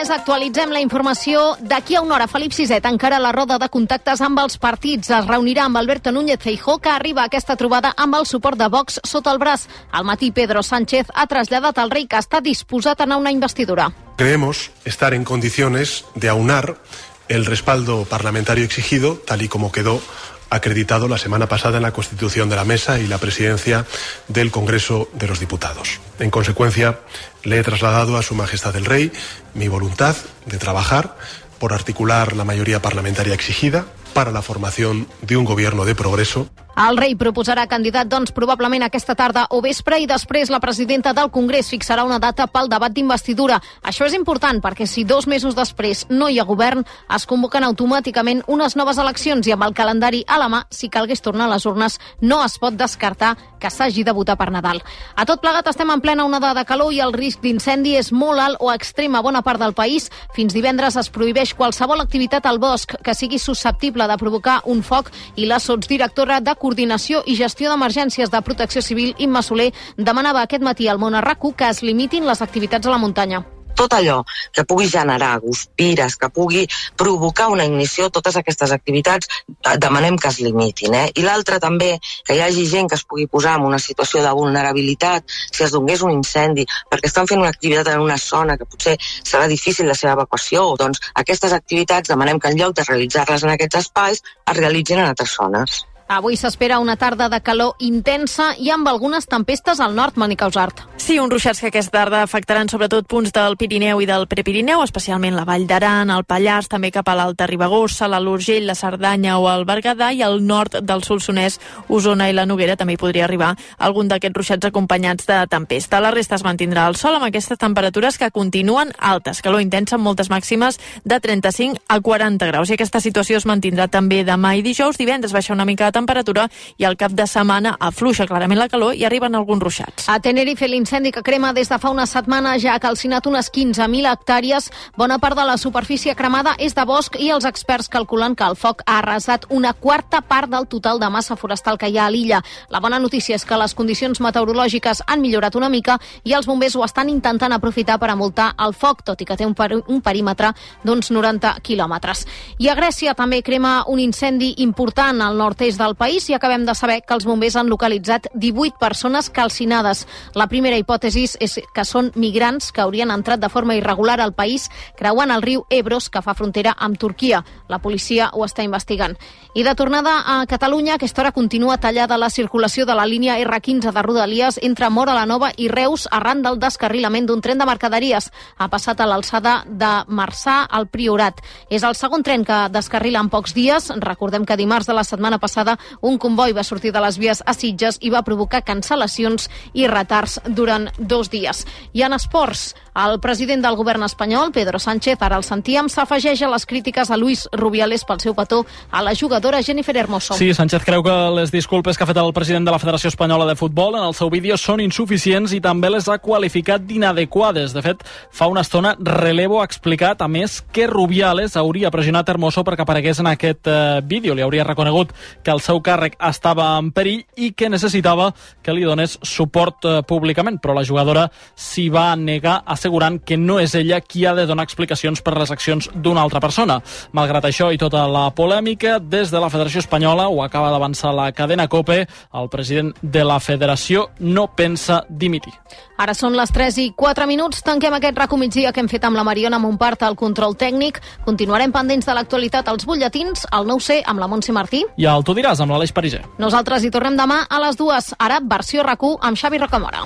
3 actualitzem la informació. D'aquí a una hora, Felip VI encara la roda de contactes amb els partits. Es reunirà amb Alberto Núñez Feijóo, que arriba a aquesta trobada amb el suport de Vox sota el braç. Al matí, Pedro Sánchez ha traslladat al rei que està disposat a anar a una investidura. Creemos estar en condiciones de aunar el respaldo parlamentario exigido, tal y como quedó acreditado la semana pasada en la constitución de la mesa y la presidencia del Congreso de los Diputados. En consecuencia, le he trasladado a Su Majestad el Rey mi voluntad de trabajar por articular la mayoría parlamentaria exigida para la formación de un gobierno de progreso. El rei proposarà candidat, doncs, probablement aquesta tarda o vespre, i després la presidenta del Congrés fixarà una data pel debat d'investidura. Això és important perquè si 2 mesos després no hi ha govern, es convoquen automàticament unes noves eleccions i amb el calendari a la mà, si calgués tornar a les urnes, no es pot descartar que s'hagi de votar per Nadal. A tot plegat estem en plena onada de calor i el risc d'incendi és molt alt o extrem a bona part del país. Fins divendres es prohibeix qualsevol activitat al bosc que sigui susceptible de provocar un foc i la sotsdirectora de Coordinació i Gestió d'Emergències de Protecció Civil, Imma Soler, demanava aquest matí al Món a RAC1 que es limitin les activitats a la muntanya. Tot allò que pugui generar guspires, que pugui provocar una ignició, totes aquestes activitats demanem que es limitin. I l'altre també, que hi hagi gent que es pugui posar en una situació de vulnerabilitat si es donés un incendi, perquè estan fent una activitat en una zona que potser serà difícil la seva evacuació. Doncs aquestes activitats demanem que en lloc de realitzar-les en aquests espais es realitzin en altres zones. Avui s'espera una tarda de calor intensa i amb algunes tempestes al nord, Mònica Usart. Sí, uns ruixats que aquesta tarda afectaran sobretot punts del Pirineu i del Prepirineu, especialment la Vall d'Aran, el Pallars, també cap a l'Alta Ribagorça, l'Alt Urgell, la Cerdanya o el Berguedà, i al nord del Solsonès, Osona i la Noguera també hi podria arribar algun d'aquests ruixats acompanyats de tempesta. La resta es mantindrà al sol amb aquestes temperatures que continuen altes, calor intensa amb moltes màximes de 35 a 40 graus. I aquesta situació es mantindrà també demà i dijous. Divendres baixa una mica de temperatura i al cap de setmana afluixa clarament la calor i arriben alguns ruixats. A Tenerife, l'incendi que crema des de fa una setmana ja ha calcinat unes 15.000 hectàrees. Bona part de la superfície cremada és de bosc i els experts calculen que el foc ha arrasat una quarta part del total de massa forestal que hi ha a l'illa. La bona notícia és que les condicions meteorològiques han millorat una mica i els bombers ho estan intentant aprofitar per amoltar el foc, tot i que té un perímetre d'uns 90 quilòmetres. I a Grècia també crema un incendi important al nord-est del país i acabem de saber que els bombers han localitzat 18 persones calcinades. La primera hipòtesi és que són migrants que haurien entrat de forma irregular al país creuant el riu Ebros, que fa frontera amb Turquia. La policia ho està investigant. I de tornada a Catalunya, a aquesta hora continua tallada la circulació de la línia R15 de Rodalies entre Móra la Nova i Reus arran del descarrilament d'un tren de mercaderies. Ha passat a l'alçada de Marçà al Priorat. És el segon tren que descarrila en pocs dies. Recordem que dimarts de la setmana passada un comboi va sortir de les vies a Sitges i va provocar cancel·lacions i retards durant 2 dies. I en esports, el president del govern espanyol, Pedro Sánchez, ara el sentíem, s'afegeix a les crítiques a Luis Rubiales pel seu petó a la jugadora Jennifer Hermoso. Sí, Sánchez creu que les disculpes que ha fet el president de la Federació Espanyola de Futbol en el seu vídeo són insuficients i també les ha qualificat d'inadequades. De fet, fa una estona Relevo ha explicat, a més, que Rubiales hauria pressionat Hermoso perquè aparegués en aquest vídeo. Li hauria reconegut que el seu càrrec estava en perill i que necessitava que li donés suport públicament, però la jugadora s'hi va negar assegurant que no és ella qui ha de donar explicacions per les accions d'una altra persona. Malgrat això i tota la polèmica, des de la Federació Espanyola, ho acaba d'avançar la cadena COPE, el president de la Federació no pensa dimitir. Ara són les 3:04. Tanquem aquest RAC1 migdia que hem fet amb la Mariona Montpart al control tècnic. Continuarem pendents de l'actualitat als butlletins, al 9C amb la Montse Martí. I al Tu diràs amb l'Aleix Pariser. Nosaltres hi tornem demà a les 2. Ara, versió RAC1 amb Xavi Rocamora.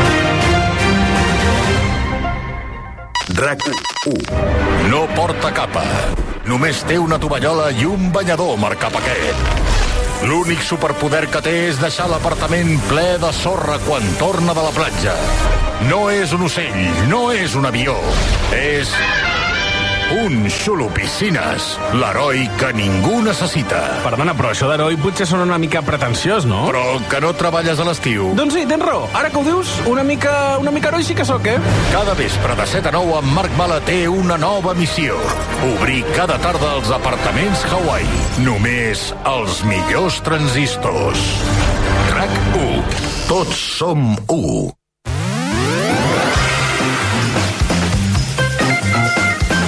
RAC1 no porta capa. Només té una tovallola i un banyador marcapaquet. L'únic superpoder que té és deixar l'apartament ple de sorra quan torna de la platja. No és un ocell, no és un avió. És un xulopiscines, l'heroi que ningú necessita. Perdona, però això d'heroi potser sona una mica pretensiós, no? Però que no treballes a l'estiu. Doncs sí, tens raó. Ara que ho dius, una mica heroi sí que sóc, eh? Cada vespre de 7 a 9 en Marc Mala té una nova missió. Obrir cada tarda els apartaments Hawaii. Només els millors transistors. RAC1. Tots som 1.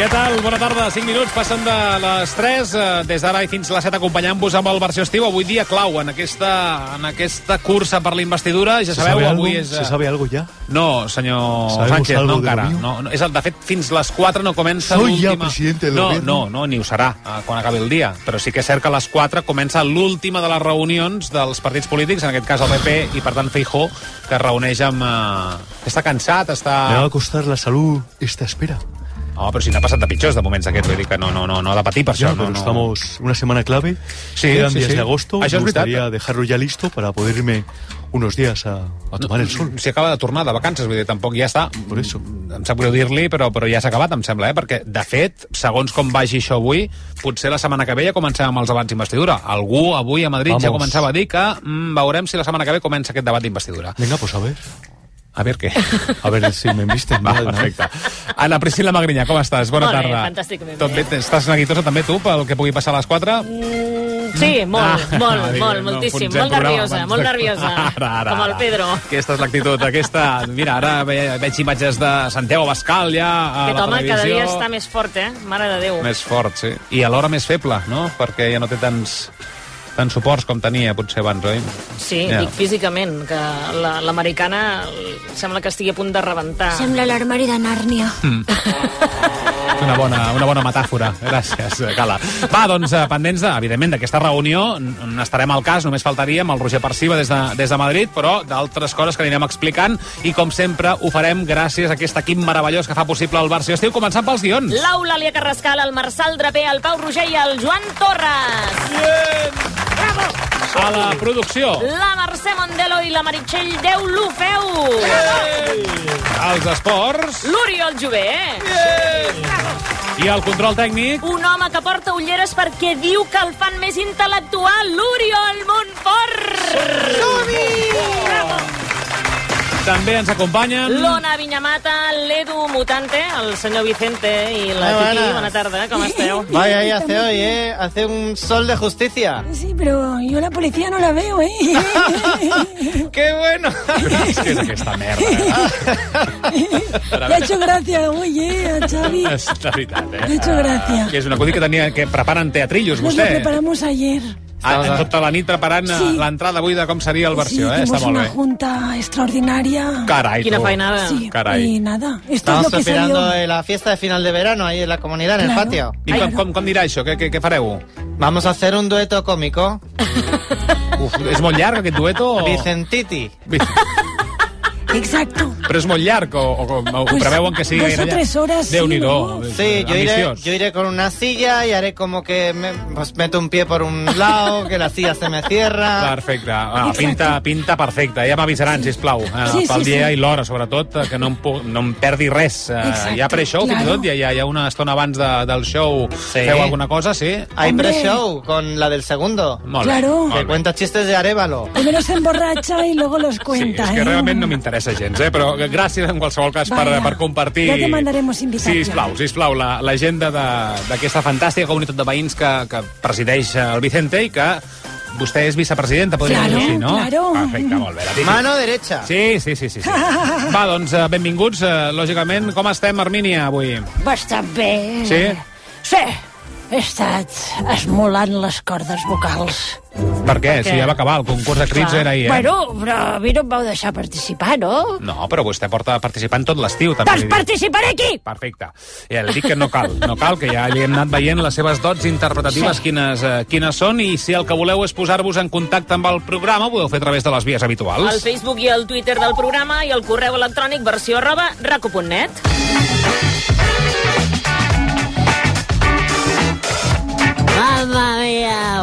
Què tal? Bona tarda. 5 minuts passen de les 3. Des d'ara i fins a les 7 acompanyant-vos amb el Versió Estiu. Avui dia clau en aquesta cursa per la investidura. Ja sabeu, avui és... ¿Se sabe algo ya? No, senyor Sánchez, no encara. No, de fet, fins les 4 no comença Soy l'última... ya presidente del gobierno. No, ni ho serà quan acabi el dia. Però sí que és cert que a les 4 comença l'última de les reunions dels partits polítics, en aquest cas el PP, i per tant Feijóo, que es reuneix amb... Està cansat, està... Me va a costar la salud esta espera. No, però si n'ha passat de pitjors de moments aquest, vull dir que no ha de patir per això. Ya, pero estamos una semana clave, quedan días de agosto, me gustaría dejarlo ya listo para poder irme unos días a tomar el sol. Si acaba de tornar de vacances, vull dir, tampoc ja està. Por eso. Em sap greu dir-li, però ja s'ha acabat, em sembla, perquè, de fet, segons com vagi això avui, potser la setmana que ve ja comencem amb els debats d'investidura. Algú avui a Madrid ja començava a dir que veurem si la setmana que ve comença aquest debat d'investidura. Venga, pues a ver. A ver què? A ver si me envisten. Perfecte. Ana Priscila Magrinyà, com estàs? Bona tarda. Fantàsticament Tot bé? Estàs neguitosa també tu pel que pugui passar a les 4? Sí, moltíssim. Molt nerviosa. Ara. Com el Pedro. Aquesta és l'actitud. Mira, ara veig imatges de Santiago Abascal ja a la home televisió. cada dia està més fort, Mare de Déu. Més fort, sí. I alhora més feble, no? Perquè ja no té tants suports com tenia potser abans, oi? Sí, dic físicament, que l'americana sembla que estigui a punt de rebentar. Sembla l'armari de Nàrnia. Una bona metàfora. Gràcies, Cala. Va, doncs, pendents, evidentment, d'aquesta reunió, n'estarem al cas, només faltaria, amb el Roger Perciba des de Madrid, però d'altres coses que anirem explicant, i com sempre ho farem gràcies a aquest equip meravellós que fa possible el Versió Estiu, començant pels guions. L'Eulàlia Carrascal, el Marçal Draper, el Pau Roger i el Joan Torres. Bien! Bravo! A la producció, la Mercè Mondelo i la Meritxell Deulofeu. Els esports, l'Oriol Jové. I el control tècnic, un home que porta ulleres perquè diu que el fan més intel·lectual, l'Oriol Montfort. Som-hi! Bravo! També ens acompanyen l'Ona Viñamata, l'Edu Mutante, el senyor Vicente i la Titi. Bona tarda, com esteu? Vaya, ahí hace hoy, hace un sol de justicia. Sí, pero yo la policía no la veo, ¡Qué bueno! Què és aquesta merda? Le ha hecho gracia hoy, a Xavi. És la veritat, Le ha hecho gracia. Que és un acudit que preparen teatrillos, Nos vostè. lo preparamos ayer. Tota la nit preparant l'entrada avui de com seria el Versió, està molt bé. Una junta extraordinaria. Carai, quina feinada. Sí, carai. Y nada, esto Estamos es lo que preparando salió. la fiesta de final de verano ahí en la comunidad, en el patio. I com dirà això? Què fareu? Vamos a hacer un dueto cómico. És molt llarg aquest dueto? Vicentiti. Exacto. Però és molt llarg o preveuen que sigui 2 o 3 horas. Déu-n'hi-do. Sí, yo iré con una silla y haré como que meto un pie por un lado, que la silla se me cierra. Perfecte. Pinta perfecta. Ja m'avisaran, sisplau, pel dia i l'hora, sobretot, que no em perdi res. Hi ha pre-show, fins i tot? Hi ha una estona abans del show. Feu alguna cosa, sí? Hay pre-show con la del segundo. Molt bé. Claro. Que cuenta chistes de Arévalo. Primero se emborracha y luego los Sí, cuenta. és que realment no m'interessa gens, però gràcies en qualsevol cas per compartir... Ja te mandaremos invitació. Sisplau, l'agenda d'aquesta fantàstica comunitat de veïns que presideix el Vicente i que vostè és vicepresidenta, podríem dir així, no? Claro. Perfecte, molt bé. Mano derecha. Sí. Va, doncs, benvinguts. Lògicament, com estem, Armínia, avui? Bastant bé. Sí? Sí. He estat esmolant les cordes vocals. Per què? Si ja va acabar, el concurs de crits era ahir, Bueno, però a mi no em vau deixar participar, no? No, però vostè porta participant tot l'estiu, també. Doncs participaré aquí! Perfecte. Ja li dic que no cal, que ja li hem anat veient les seves dots interpretatives, quines són, i si el que voleu és posar-vos en contacte amb el programa, ho podeu fer a través de les vies habituals. El Facebook i el Twitter del programa i el correu electrònic versió@raco.net. Mamma mia!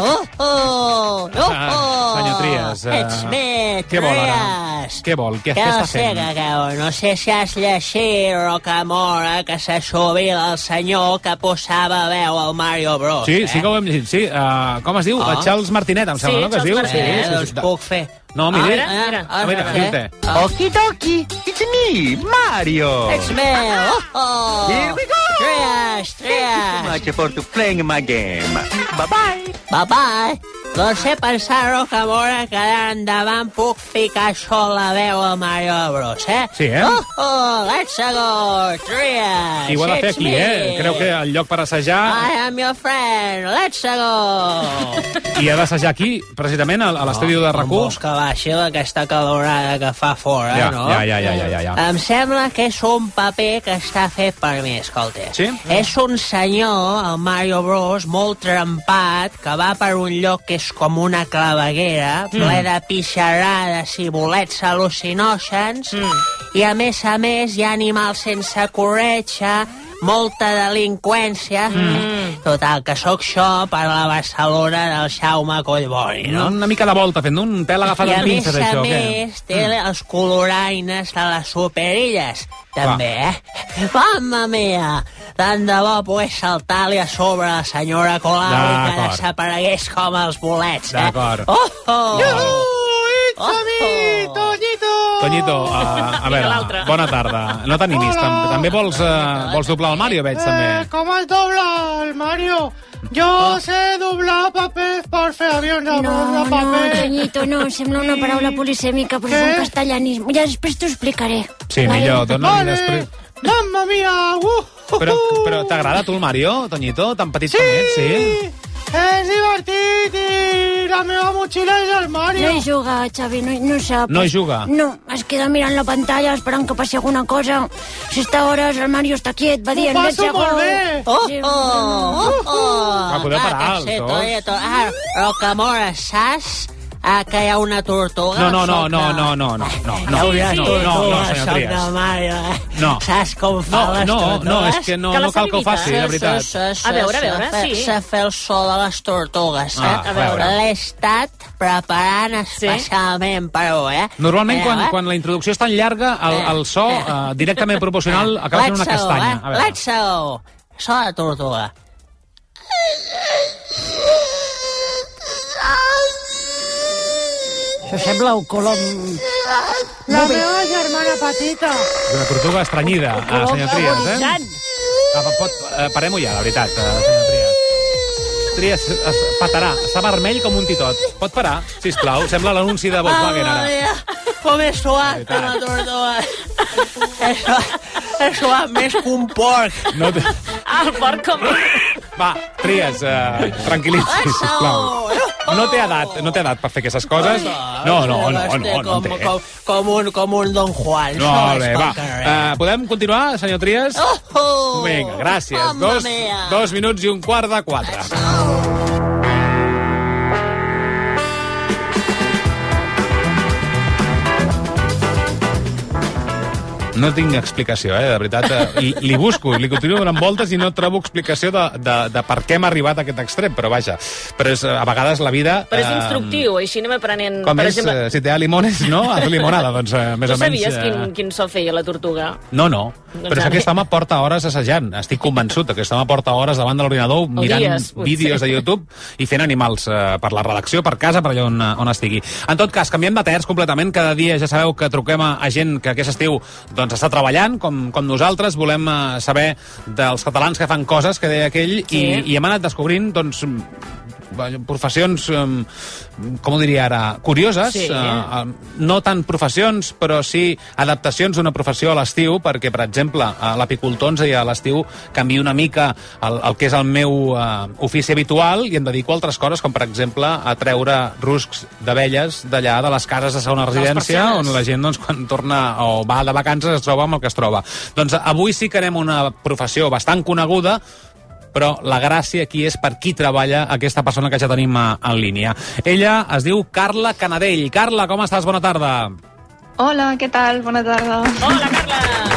Senyor Trias, Ets bé, què vol ara? Trias! Què vol? Què Que està no sé fent? que no sé si has llegit Rocamora, que se subia el senyor que posava veu al Mario Bros. Sí, sí que ho hem llegit, sí. Com es diu? Charles Martinet, em sembla, no? Que es diu? Doncs puc fer. No, miri. Mira, diu-te. Okidoki, it's me, Mario. It's me. Here we go. Trias. Thank you so much for playing my game. Bye-bye. Bye-bye. No sé pensar, Rocamora, que d'ara endavant puc ficar sol la veu al Mario Bros, Sí, let's go, Trias. I ho ha de fer aquí, Creu que el lloc per assajar... I am your friend, let's go. I ha d'assajar aquí, precisament, a l'estudi de RAC1. Vols que baixi aquesta calorada que fa fora, no? Ja. Em sembla que és un paper que està fet per mi, escolta. Sí? És un senyor, el Mario Bros, molt trempat, que va per un lloc que és com una claveguera, ple de pixarades i bolets al·lucinògens, i a més hi ha animals sense corretja, molta delinqüència. Total, que sóc jo per la Barcelona del Jaume Collboni, no? Una mica de volta, fent un pèl agafat amb pinces, això. I a més té els coloraines de les superilles, també, Mamma mia! Tant de bo pogués saltar-li a sobre la senyora Colau i que desaparegués com els bolets, D'acord. Toñito, a veure, bona tarda. No t'animis, també vols doblar el Mario, veig, també. ¿Cómo es doblar el Mario? Yo sé doblar papel per fer avions de paper. No, Toñito, no, sembla una paraula polisèmica, però és un castellanisme. Ja després t'ho explicaré. Sí, millor, dona-li després. Mamma mia! Però t'agrada tu el Mario, Toñito? Tan petit com ets, sí? És divertit i la meva motxilla és el Mario. No hi juga, Xavi, no sap. No hi juga? No, es queda mirant la pantalla esperant que passi alguna cosa. Si està hores, el Mario està quiet, va dient... Ho passo molt bé! Va poder parar, els dos. Rocamora, saps que hi ha una tortuga? No, senyor Trias. No. Saps com fa les tortugues? No, és que no cal que ho faci, de veritat. A veure, sí. Se fa el so de les tortugues, a veure. L'he estat preparant especialment per avui, Normalment, quan la introducció és tan llarga, el so directament proporcional acaba sent una castanya. Let's go. So de tortuga. Això sembla un colom... La meva germana petita. Una tortuga estranyida, senyor Trias, Parem-ho ja, la veritat, senyor Trias. Trias es patarà, està vermell com un titot. Pot parar, sisplau? Sembla l'anunci de Volkswagen, ara. Com és suat, la tortuga. És suat més que un porc. El porc com... Va, Trias, tranquil·litzi, sisplau. No té edat per fer aquestes coses. No té. Com un Don Juan. Molt bé, va. Podem continuar, senyor Trias? Vinga, gràcies. 2 minuts i un quart de 4. No tinc explicació, de veritat. Li busco, li continuo donant voltes i no trobo explicació de per què m'ha arribat a aquest extrem, però vaja. Però a vegades la vida... Però és instructiu, així anem aprenent... Com és, si te da limones, no? Haz limonada, doncs més o menys... Tu sabies quin so feia la tortuga? No. Però és que aquest home porta hores assajant, estic convençut. Aquest home porta hores davant de l'ordinador mirant vídeos de YouTube i fent animals per la redacció, per casa, per allà on estigui. En tot cas, canviem de terç completament. Cada dia ja sabeu que truquem a gent que aquest estiu està treballant, com nosaltres. Volem saber dels catalans que fan coses, que deia aquell, i hem anat descobrint, doncs, professions, com ho diria ara, curioses, no tant professions, però sí adaptacions d'una professió a l'estiu, perquè, per exemple, l'apicultor ens deia a l'estiu canvio una mica el que és el meu ofici habitual i em dedico a altres coses, com per exemple a treure ruscs d'abelles d'allà de les cases de segona residència, on la gent, doncs, quan torna o va de vacances es troba amb el que es troba. Doncs avui sí que anem a una professió bastant coneguda, però la gràcia aquí és per qui treballa aquesta persona que ja tenim en línia. Ella es diu Carla Canadell. Carla, com estàs? Bona tarda. Hola, què tal? Bona tarda. Hola, Carla!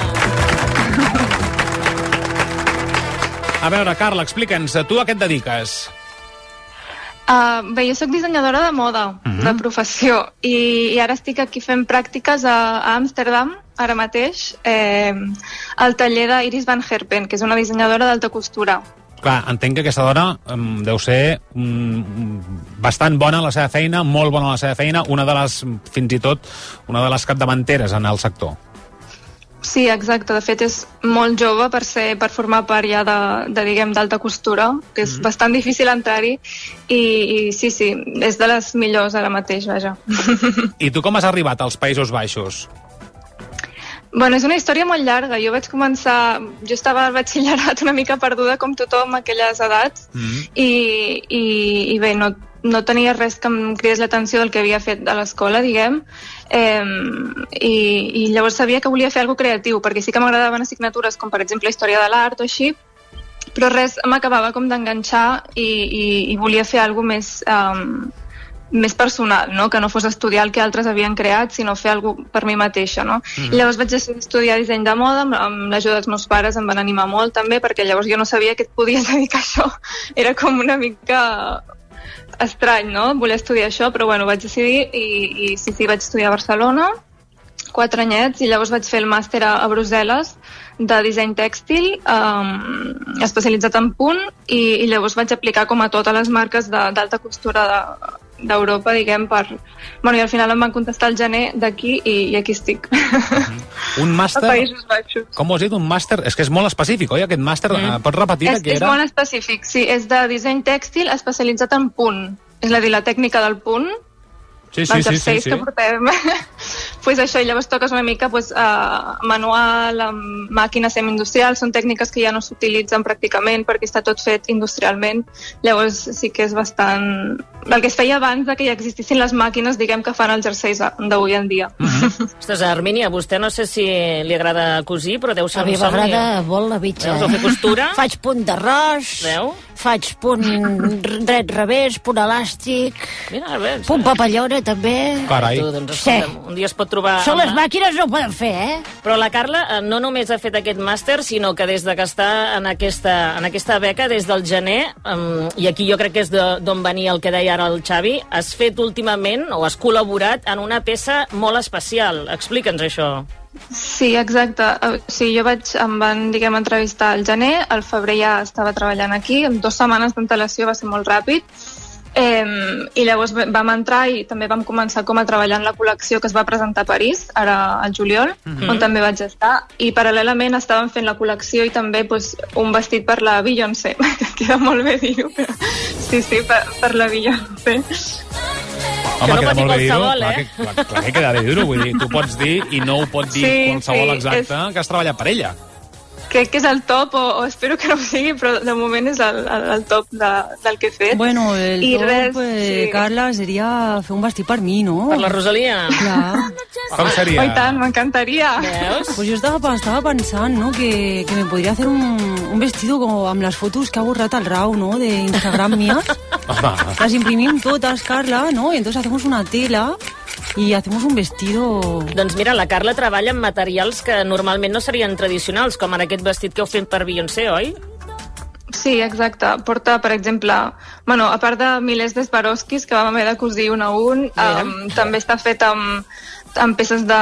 A veure, Carla, explica'ns, tu a què et dediques? Bé, jo soc dissenyadora de moda, de professió, i ara estic aquí fent pràctiques a Amsterdam, ara mateix, al taller d'Iris Van Herpen, que és una dissenyadora d'alta costura. Clar, entenc que aquesta dona deu ser bastant bona a la seva feina, molt bona a la seva feina, fins i tot una de les capdavanteres en el sector. Sí, exacte. De fet, és molt jove per formar part ja d'alta costura, que és bastant difícil entrar-hi, i sí, és de les millors ara mateix, vaja. I tu com has arribat als Països Baixos? Bueno, és una història molt llarga. Jo vaig començar... Jo estava al batxillerat una mica perduda, com tothom, a aquelles edats, i bé, no tenia res que em cridés l'atenció del que havia fet a l'escola, diguem, i llavors sabia que volia fer alguna cosa creatiu, perquè sí que m'agradaven assignatures com, per exemple, història de l'art o així, però res m'acabava com d'enganxar i volia fer alguna més personal, no? Que no fos estudiar el que altres havien creat, sinó fer alguna cosa per mi mateixa, no? I llavors vaig decidir estudiar disseny de moda, amb l'ajuda dels meus pares em van animar molt també, perquè llavors jo no sabia que et podies dedicar a això. Era com una mica estrany, no? Voler estudiar això, però bueno, vaig decidir i sí, vaig estudiar a Barcelona 4 anyets, i llavors vaig fer el màster a Brussel·les de disseny tèxtil, especialitzat en punt, i llavors vaig aplicar com a totes les marques d'alta costura d'Europa, diguem, Bueno, i al final em van contestar al gener d'aquí, i aquí estic. Un màster... A Països Baixos. Com ho has dit, un màster? És que és molt específic, oi, aquest màster? Pots repetir què era? És molt específic, sí. És de disseny tèxtil especialitzat en punt. És a dir, la tècnica del punt. Sí. Que portem. Pues això, i llavors toques una mica manual, amb màquines semi-industrials, són tècniques que ja no s'utilitzen pràcticament perquè està tot fet industrialment, llavors sí que és bastant... El que es feia abans de que ja existissin les màquines, diguem, que fan els jerseis d'avui en dia. Ostres, Armínia, a vostè no sé si li agrada cosir, però deu ser un somni. A mi m'agrada molt la bitxa. Veus, fer costura? Faig punt d'arròs, faig punt dret-revés, punt elàstic, punt papallona, també. Carai. Doncs, un dia es pot trobar... Són les màquines no ho poden fer, Però la Carla no només ha fet aquest màster, sinó que des de que està en aquesta beca, des del gener, i aquí jo crec que és d'on venia el que deia ara el Xavi, has fet últimament, o has col·laborat en una peça molt especial. Explica'ns això. Sí, exacte. Sí, em van, diguem, entrevistar al gener, al febrer ja estava treballant aquí, amb 2 setmanes d'antelació, va ser molt ràpid, i llavors vam entrar i també vam començar com a treballar en la col·lecció que es va presentar a París, ara al juliol, on també vaig estar, i paral·lelament estàvem fent la col·lecció i també un vestit per la Beyoncé, que queda molt bé dir-ho, però sí, per la Beyoncé. Home, queda molt bé dir-ho. Clar que queda bé dir-ho, vull dir, tu pots dir i no ho pot dir qualsevol exacte que has treballat per ella. Crec que és el top, o espero que no ho sigui, però de moment és el top del que he fet. Bueno, el top, Carla, seria fer un vestit per mi, no? Per la Rosalia. Clar. Com seria? Oh, i tant, m'encantaria. Pues jo estava pensant, ¿no? Que me podria hacer un vestido como amb les fotos que ha borrat el Rau, ¿no? De Instagram mías. Las imprimim totes, Carla, ¿no? Y entonces hacemos una tela i hacemos un vestido... Doncs mira, la Carla treballa amb materials que normalment no serien tradicionals, com ara aquest vestit que heu fet per Beyoncé, oi? Sí, exacte. Porta, per exemple, bueno, a part de milers d'Swarovskis que vam haver de cosir un a un, també està fet amb peces de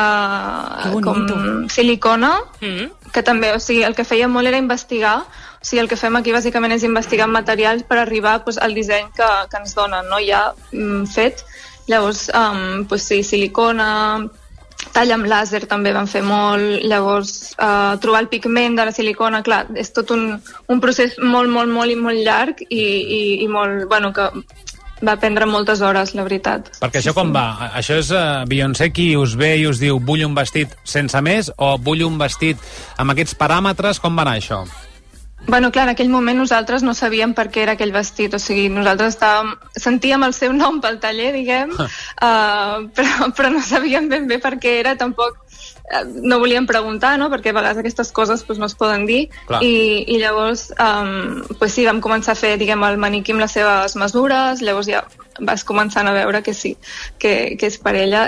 com silicona, que també, o sigui, el que feia molt era investigar. O sigui, el que fem aquí bàsicament és investigar materials per arribar al disseny que ens donen, no? Ja fet. Llavors, sí, silicona, tall amb làser també van fer molt, llavors trobar el pigment de la silicona, clar, és tot un procés molt llarg i molt, bueno, que va prendre moltes hores, la veritat. Perquè això com va? Això és Beyoncé qui us ve i us diu vull un vestit sense més o vull un vestit amb aquests paràmetres, com va anar això? Bueno, clar, en aquell moment nosaltres no sabíem per què era aquell vestit, o sigui, nosaltres sentíem el seu nom pel taller, diguem, però no sabíem ben bé per què era, tampoc no volíem preguntar, no?, perquè a vegades aquestes coses no es poden dir, i llavors sí, vam començar a fer, diguem, el maniquí amb les seves mesures, llavors ja vas començant a veure que sí, que és per ella,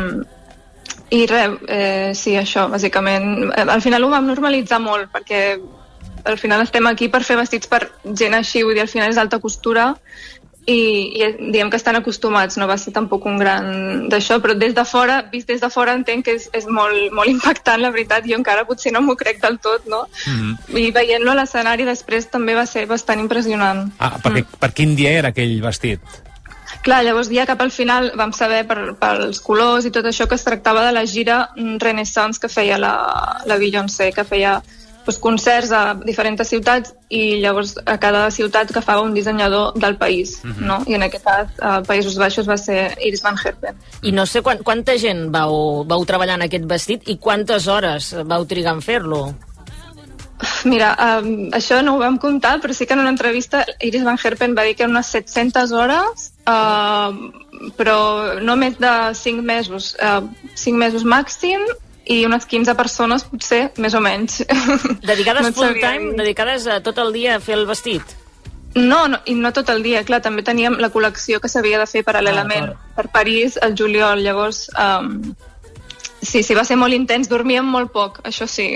i res, sí, això, bàsicament, al final ho vam normalitzar molt, perquè al final estem aquí per fer vestits per gent així, vull dir, al final és alta costura i diguem que estan acostumats, no va ser tampoc un gran d'això, però vist des de fora entenc que és molt impactant, la veritat, jo encara potser no m'ho crec del tot, no? I veient-lo a l'escenari després també va ser bastant impressionant. Per quin dia era aquell vestit? Clar, llavors ja cap al final vam saber pels colors i tot això que es tractava de la gira Renaissance que feia la Beyoncé, que feia concerts a diferents ciutats i llavors a cada ciutat agafava un dissenyador del país, no? I en aquest cas a Països Baixos va ser Iris Van Herpen. I no sé quanta gent vau treballar en aquest vestit i quantes hores vau trigar en fer-lo? Mira, això no ho vam comptar, però sí que en una entrevista Iris Van Herpen va dir que eren unes 700 hores, però no més de 5 mesos, 5 mesos màxim, i unes 15 persones, potser, més o menys. Dedicades full time? Dedicades tot el dia a fer el vestit? No, i no tot el dia, clar, també teníem la col·lecció que s'havia de fer paral·lelament per París al juliol, llavors sí, va ser molt intens, dormíem molt poc, això sí.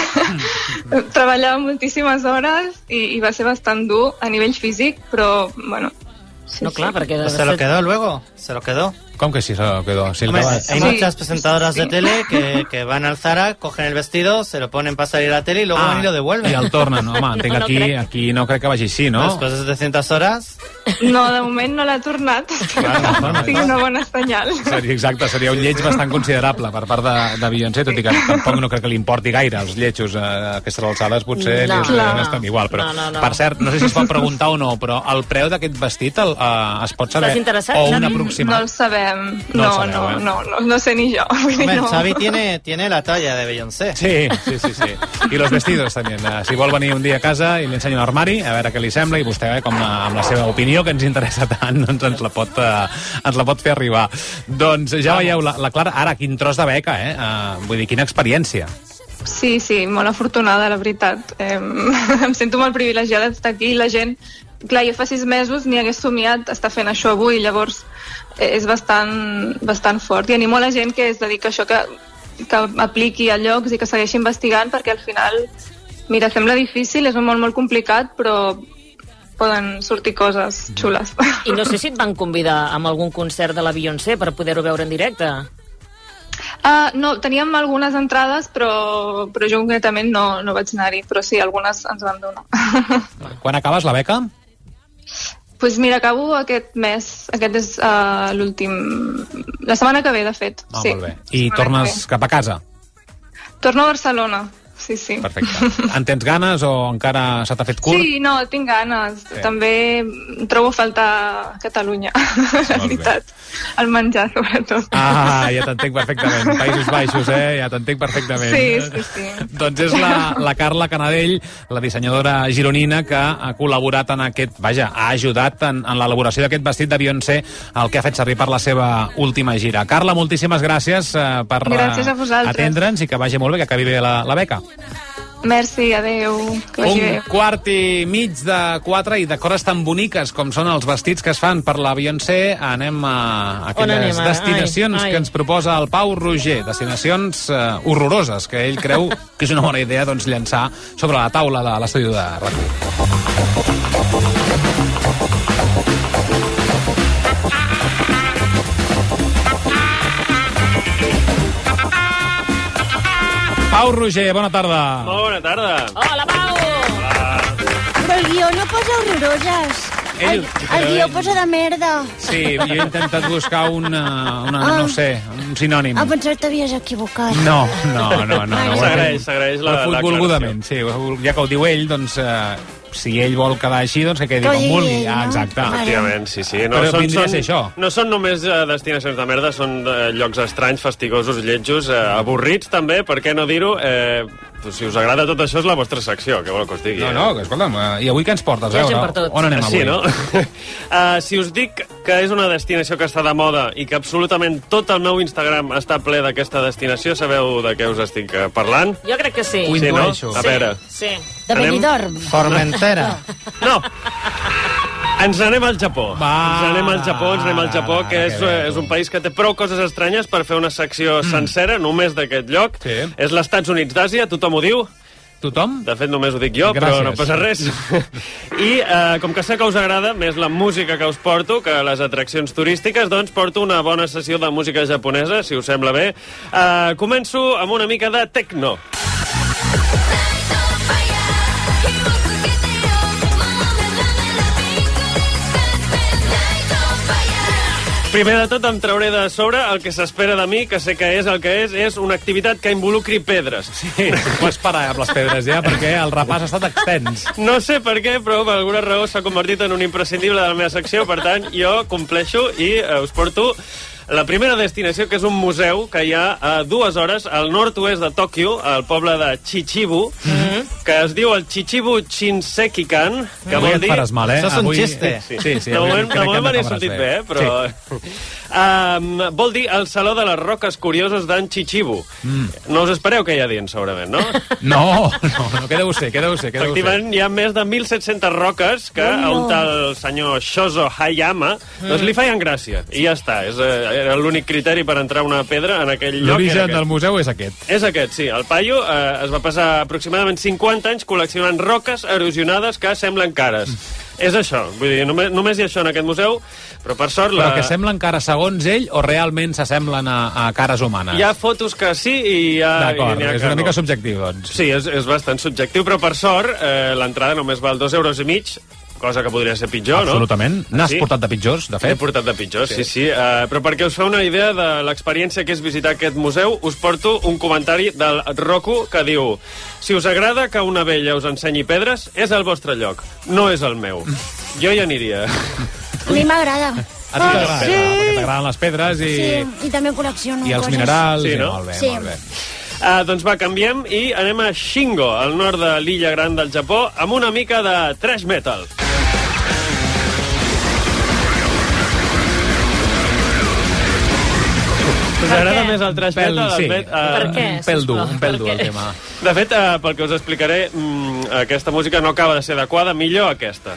Treballàvem moltíssimes hores i va ser bastant dur a nivell físic, però, bueno... No, clar, perquè... ¿Se lo quedó luego? ¿Se lo quedó? ¿Cómo que sí se lo quedó? Sí, hombre, hay muchas presentadoras de tele que van al Zara, cogen el vestido, se lo ponen para salir a la tele y luego van y lo devuelven. I el tornen. Home, entenc que aquí no crec que vagi així, no? Después de 700 horas... No, de moment no l'ha tornat. Sí, una bona senyal. Exacte, seria un lleig bastant considerable per part de Beyoncé, tot i que tampoc no crec que li importi gaire els lletjos a aquestes alçades, potser estan igual. Però, per cert, no sé si es pot preguntar o no, però el preu d'aquest vestit es pot saber? O un aproximat? No el sabem. No sé ni jo. Hombre, Xavi tiene la talla de Beyoncé. Sí. I los vestidos también. Si vol venir un dia a casa i li ensenyo l'armari, a veure què li sembla, i vostè, com amb la seva opinió, que ens interessa tant, doncs ens la pot fer arribar. Doncs ja veieu, la Clara, ara, quin tros de beca, vull dir, quina experiència. Sí, molt afortunada, la veritat. Em sento molt privilegiada d'estar aquí i la gent... Clar, jo fa 6 mesos ni hagués somiat estar fent això avui, llavors és bastant fort. I animo la gent que es dedica a això, que apliqui a llocs i que segueixi investigant, perquè al final, mira, sembla difícil, és molt, molt complicat, però poden sortir coses xules. I no sé si et van convidar a algun concert de la Beyoncé per poder-ho veure en directe. No, teníem algunes entrades, però jo concretament no vaig anar-hi, però sí, algunes ens van donar. Quan acabes la beca? Pues mira, acabo aquest mes. Aquest és l'últim... La setmana que ve, de fet. Sí. Molt bé. I tornes cap a casa? Torno a Barcelona. Sí. Perfecte. En tens ganes o encara se t'ha fet curt? Sí, no, tinc ganes. Sí. També trobo a faltar Catalunya, la veritat. El menjar, sobretot. Ja t'entenc perfectament. Països Baixos, ja t'entenc perfectament. Sí. Doncs és la Carla Canadell, la dissenyadora gironina, que ha col·laborat en aquest... Vaja, ha ajudat en l'elaboració d'aquest vestit de Beyoncé, el que ha fet servir per la seva última gira. Carla, moltíssimes gràcies per atendre'ns i que vagi molt bé, que acabi bé la beca. Merci, adeu. Un 3:45 i de coses tan boniques com són els vestits que es fan per la Beyoncé, anem a aquelles destinacions que ens proposa el Pau Roger, destinacions horroroses, que ell creu que és una bona idea doncs, llançar sobre la taula de l'estudi de RAC1. Pau Roger, bona tarda. Molt bona tarda. Hola, Pau. Però el guió no posa horroroses. El guió posa de merda. Sí, jo he intentat buscar no sé, un sinònim. Pensar que t'havies equivocat. No. S'agraeix la volgudament, sí. Ja que ho diu ell, doncs... si ell vol quedar així, doncs que quedi com vulgui. Exacte. Efectivament, sí. Però vindria a ser això. No són només destinacions de merda, són llocs estranys, fastigosos, lletjos, avorrits també, per què no dir-ho? Si us agrada tot això és la vostra secció, què vol que us digui? No, escolta'm, i avui què ens portes? On anem avui? Sí, no? Si us dic que és una destinació que està de moda i que absolutament tot el meu Instagram està ple d'aquesta destinació, sabeu de què us estic parlant? Jo crec que sí. Ho intueixo. A veure. Sí. De Benidorm. Formentera. No. Ens n'anem al Japó. Ens n'anem al Japó, que és un país que té prou coses estranyes per fer una secció sencera, només d'aquest lloc. Sí. És els Estats Units d'Àsia, tothom ho diu. Tothom? De fet, només ho dic jo, gràcies. Però no passa res. I com que sé que us agrada més la música que us porto que les atraccions turístiques, doncs porto una bona sessió de música japonesa, si us sembla bé. Començo amb una mica de techno. Primer de tot em trauré de sobre el que s'espera de mi, que sé que és el que és una activitat que involucri pedres. Sí, pots parar amb les pedres ja, perquè el repàs ha estat extens. No sé per què, però per alguna raó s'ha convertit en un imprescindible de la meva secció, per tant, jo compleixo i us porto la primera destinació, que és un museu que hi ha a 2 hores al nord-oest de Tòquio, al poble de Chichibu, que es diu el Chichibu Shinsekikan, que vol dir... Faràs mal, Això és un xiste. Sí, de moment me n'he sortit bé, però... vol dir el Saló de les Roques Curioses d'en Chichibu. No us espereu què hi ha dins, segurament, no? No, què deu ser? Efectivament, hi ha més de 1.700 roques que a un tal senyor Shozo Hayama doncs li feien gràcia, i ja està. Era l'únic criteri per entrar una pedra en aquell lloc. L'origen del museu és aquest. És aquest, sí. El paio es va passar aproximadament 50 anys col·leccionant roques erosionades que semblen cares. És això. Vull dir, només hi ha això en aquest museu, però per sort... Però que semblen cares segons ell o realment s'assemblen a cares humanes? Hi ha fotos que sí i hi ha... D'acord, és una mica subjectiu, doncs. Sí, és bastant subjectiu, però per sort l'entrada només val 2,5 €, cosa que podria ser pitjor, Absolutament. No? N'has portat de pitjors, de fet? He portat de pitjors, sí. Però perquè us feu una idea de l'experiència que és visitar aquest museu, us porto un comentari del Roku que diu: si us agrada que una vella us ensenyi pedres, és el vostre lloc, no és el meu. Jo hi aniria. A mi m'agrada. A tu t'agrada, perquè t'agraden les pedres i... Sí, i també col·lecciono i els coses. minerals. Sí, no? Molt bé, sí. Molt bé. Doncs va, canviem i anem a Shingo, al nord de l'illa gran del Japó, amb una mica de thrash metal. Us agrada més el thrash metal? Sí. Per què? Un pèl dur el tema. De fet, pel que us explicaré, aquesta música no acaba de ser adequada, millor aquesta.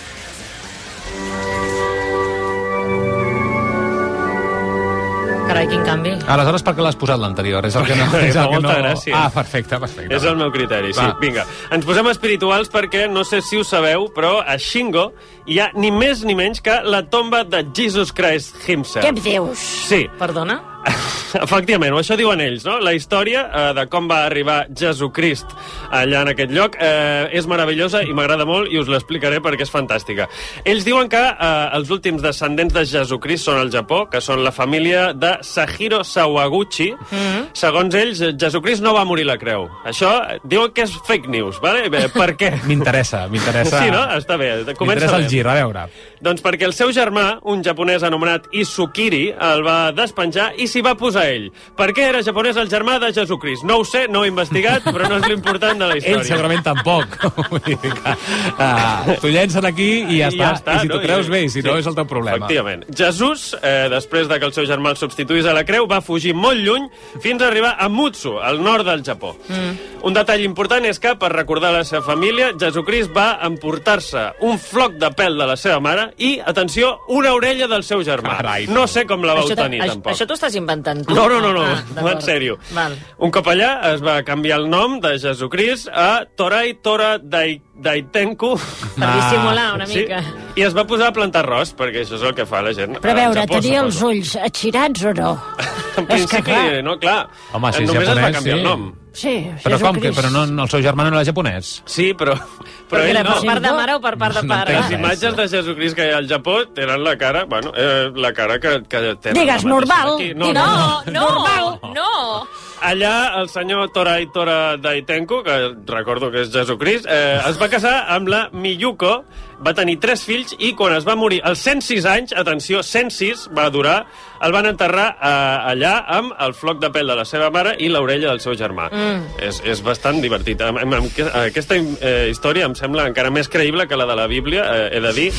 Carai, quin canvi. Aleshores, per què l'has posat l'anterior? És el que no... Fa molta gràcia. Ah, perfecte. És el meu criteri, sí. Vinga, ens posem espirituals perquè, no sé si ho sabeu, però a Shingo hi ha ni més ni menys que la tomba de Jesus Christ himself. Què em dius? Sí. Perdona? Efectivament, o això diuen ells, no? La història de com va arribar Jesucrist allà en aquest lloc és meravellosa i m'agrada molt i us l'explicaré perquè és fantàstica. Ells diuen que els últims descendents de Jesucrist són al Japó, que són la família de Sahiro Sawaguchi. Segons ells, Jesucrist no va morir a la creu. Això diuen que és fake news, vale? Per què? M'interessa. Sí, no? Està bé. M'interessa el gir, a veure. Doncs perquè el seu germà, un japonès anomenat Isukiri, el va despenjar i s'hi va posar ell. Per què era japonès el germà de Jesucrist? No ho sé, no ho he investigat, però no és l'important de la història. Ell segurament tampoc. T'ho llencen aquí i ja està. I si t'ho creus bé, i si no és el teu problema. Efectivament. Jesús, després de que el seu germà el substituís a la creu, va fugir molt lluny fins a arribar a Mutsu, al nord del Japó. Un detall important és que, per recordar la seva família, Jesucrist va emportar-se un floc de pèl de la seva mare i, atenció, una orella del seu germà. Carai, no sé com la vau tenir, tampoc. Això t'ho estàs inventant tu? No, en sèrio. Val. Un cop allà es va canviar el nom de Jesucrist a Torai Tora Daitenku. Per dissimular una mica. I es va posar a plantar arròs, perquè això és el que fa la gent. Però a veure, tenia els ulls atxirats o no? En principi, no, clar. Home, si és només japonès, es va canviar el nom. Sí, però com que? Però no, el seu germà no era japonès? Sí, però ell ell no. no. Per part de mare o per part de pare? Les imatges de Jesucrist que hi ha al Japó tenen la cara, bueno, la cara que tenen. Digues, normal. No. Allà el senyor Torai Tora Daitenku, que recordo que és Jesucrist, es va casar amb la Miyuko, va tenir 3 fills i quan es va morir als 106 anys, atenció, 106 va durar, el van enterrar allà amb el floc de pèl de la seva mare i l'orella del seu germà. És bastant divertit. Aquesta història em sembla encara més creïble que la de la Bíblia, he de dir.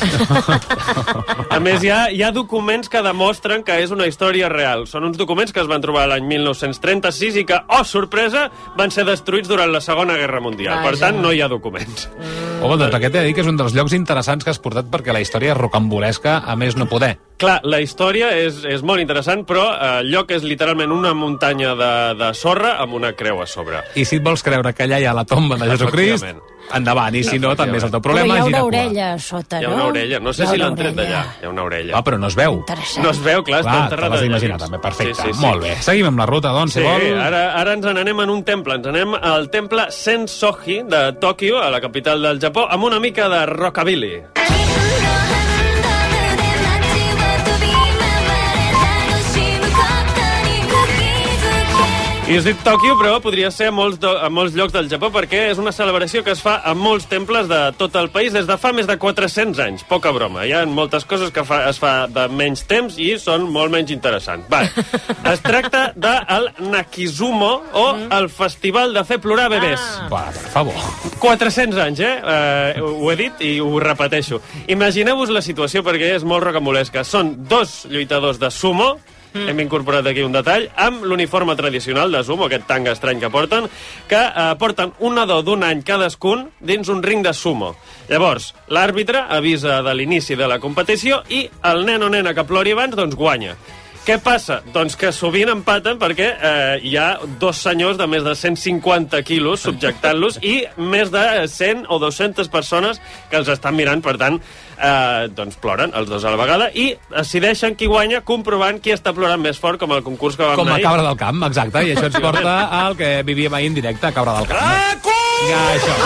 A més, hi ha documents que demostren que és una història real. Són uns documents que es van trobar l'any 1936 i que, oh, sorpresa, van ser destruïts durant la Segona Guerra Mundial. Per tant, no hi ha documents. Doncs aquest he de dir que és un dels llocs interessants que has portat perquè la història és rocambolesca, a més no poder. Clar, la història és molt interessant, però el lloc és literalment una muntanya de sorra amb una creu a sobre. I si et vols creure que allà hi ha la tomba de Jesucrist, endavant, i si no, també és el teu problema. Però hi ha una orella a sota, no? Hi ha una orella, no sé si l'han tret d'allà. Hi ha una orella. Ah, però no es veu. No es veu, clar, està enterrat. Te l'has d'imaginar també, perfecte. Molt bé. Seguim amb la ruta, doncs, si vol. Sí, ara ens n'anem en un temple. Ens anem al temple Sensoji de Tòquio, a la capital del Japó, amb una mica de rockabilly. I us dic Tòquio, però podria ser a molts llocs del Japó, perquè és una celebració que es fa a molts temples de tot el país des de fa més de 400 anys. Poca broma. Hi ha moltes coses que es fa de menys temps i són molt menys interessants. Va, es tracta del Nakizumo, o el Festival de fer plorar bebès. Va, per favor. 400 anys, ho he dit i ho repeteixo. Imagineu-vos la situació, perquè és molt rocambolesca. Són 2 lluitadors de sumo, hem incorporat aquí un detall, amb l'uniforme tradicional de sumo, aquest tanga estrany que porten un nadó d'un any cadascun dins un ring de sumo. Llavors, l'àrbitre avisa de l'inici de la competició i el nen o nena que plori abans, doncs guanya. Què passa? Doncs que sovint empaten perquè hi ha 2 senyors de més de 150 quilos subjectant-los i més de 100 o 200 persones que els estan mirant, per tant, doncs ploren els 2 a la vegada i decideixen qui guanya comprovant qui està plorant més fort, com el concurs que vam anar ahir. Com a Cabra del Camp, exacte, i això ens porta al que vivíem ahir en directe, a Cabra del Camp. Ja,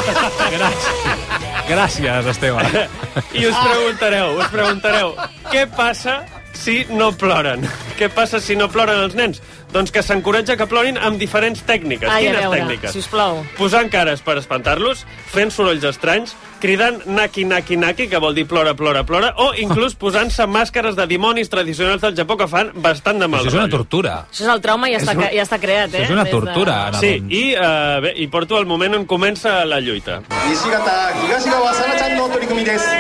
això. Gràcies, Esteve. I us preguntareu, què passa si no ploren? Què passa si no ploren els nens? Doncs que s'encoratja que plorin amb diferents tècniques. Quines tècniques? Sisplau. Posant cares per espantar-los, fent sorolls estranys, cridant naki, naki, naki, que vol dir plora, plora, plora, o inclús posant-se màscares de dimonis tradicionals del Japó que fan bastant de mal. Això és una tortura. Això és el trauma, ja està creat, Això és una tortura. Sí, i porto el moment on comença la lluita. Nishigata, Higashikawa, Sana-chan no torikumi desu.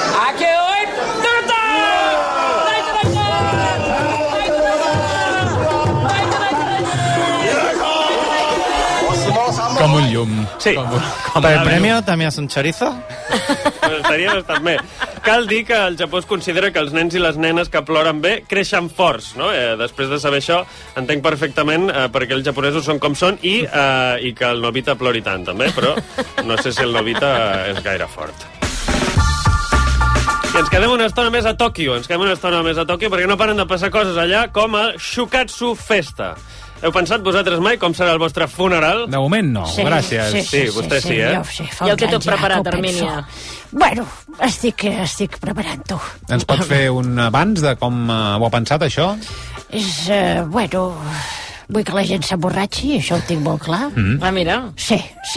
Com un llum. Sí. Per el premio també és un chorizo? Estaria bastant bé. Cal dir que al Japó es considera que els nens i les nenes que ploren bé creixen forts, no? Després de saber això, entenc perfectament perquè els japonesos són com són i que el Nobita plori tant, també, però no sé si el Nobita és gaire fort. I ens quedem una estona més a Tòquio, perquè no paren de passar coses allà com el Shukatsu Festa. Heu pensat vosaltres mai com serà el vostre funeral? De moment no, gràcies. Sí, vostè sí, eh? Jo ho sé, I el que tot preparat, Armínia? Bueno, estic preparant-ho. Ens pots fer un abans de com ho ha pensat, això? Vull que la gent s'emborratxi, això ho tinc molt clar. Mira. Sí.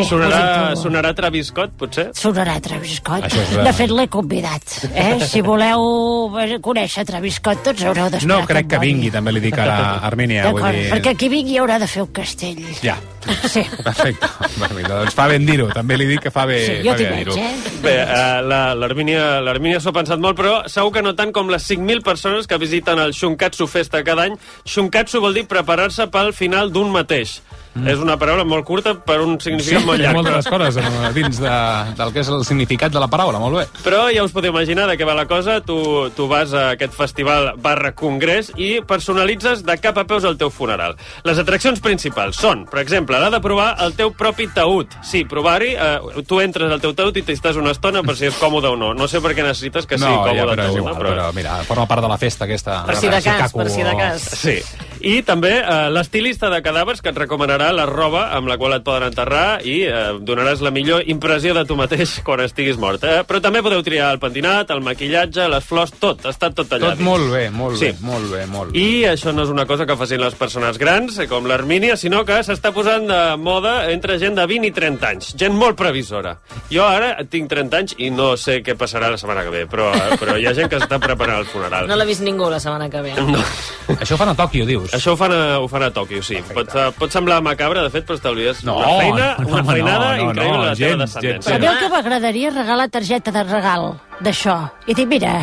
Sonarà Travis Scott, potser? Sonarà Travis Scott. De fet, l'he convidat. Si voleu conèixer Travis Scott, tots haureu d'esperar. No crec que vingui, també li dic ara a Armínia. D'acord, perquè qui vingui haurà de fer un castell. Ja. Sí. Perfecte. Doncs fa ben dir-ho. També li dic que fa bé dir-ho. Bé, l'Armínia s'ho ha pensat molt, però segur que no tant com les 5.000 persones que visiten el Shunkatsu Festa cada any. Shunkatsu vol dir preparar-se pel final d'un mateix. És una paraula molt curta per un significat molt llarg. Sí, moltes coses dins del que és el significat de la paraula, molt bé. Però ja us podeu imaginar de què va la cosa. Tu vas a aquest festival /congrés i personalitzes de cap a peus el teu funeral. Les atraccions principals són, per exemple, l'ha de provar el teu propi taüt. Sí, provar-hi, tu entres al teu taüt i t'estàs una estona per si és còmode o no. No sé per què necessites que sigui còmode el taüt. Però mira, forma part de la festa aquesta. Per si de cas. Sí. I també l'estilista de cadàvers que et recomanarà la roba amb la qual et poden enterrar i donaràs la millor impressió de tu mateix quan estiguis mort. Però també podeu triar el pentinat, el maquillatge, les flors, tot. Està tot allà. Tot molt bé, molt bé. I això no és una cosa que facin les persones grans, com l'Armínia, sinó que s'està posant de moda entre gent de 20 i 30 anys. Gent molt previsora. Jo ara tinc 30 anys i no sé què passarà la setmana que ve, però hi ha gent que està preparant el funeral. No l'ha vist ningú la setmana que ve. No. Això ho fan a Tòquio, dius? Això ho fan a Tòquio, sí. Pot semblar macabre, de fet, però estalvies una feinada increïble de la teva descendència. A mi el que m'agradaria és regalar targeta de regal d'això. I dic, mira,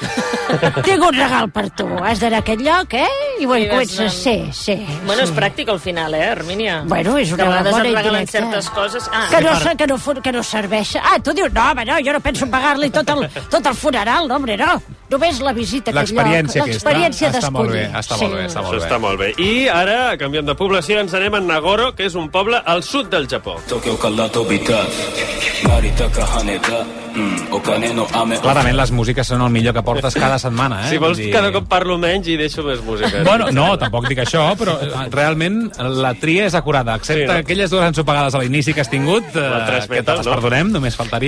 tinc un regal per tu. Has d'anar a aquest lloc, I bueno, comences, sí. Bueno, és pràctic al final, Armínia? Bueno, és una bona indirecta. Que a vegades et regalen certes coses... Que no serveix. Tu dius, no, home, no, jo no penso pagar-li tot el funeral, no, home, no. Només la visita a aquest lloc. L'experiència d'escollir. Està molt bé. I ara, canviem de població, ens anem a Nagoro, que és un poble al sud del Japó. Clarament les músiques són el millor que portes cada setmana, Si vols, cada cop parlo menys i deixo més música. Bueno, no, tampoc dic això, però realment la tria és acurada, excepte aquelles dues ensopegades a l'inici que has tingut, que te les perdonem, només faltaria.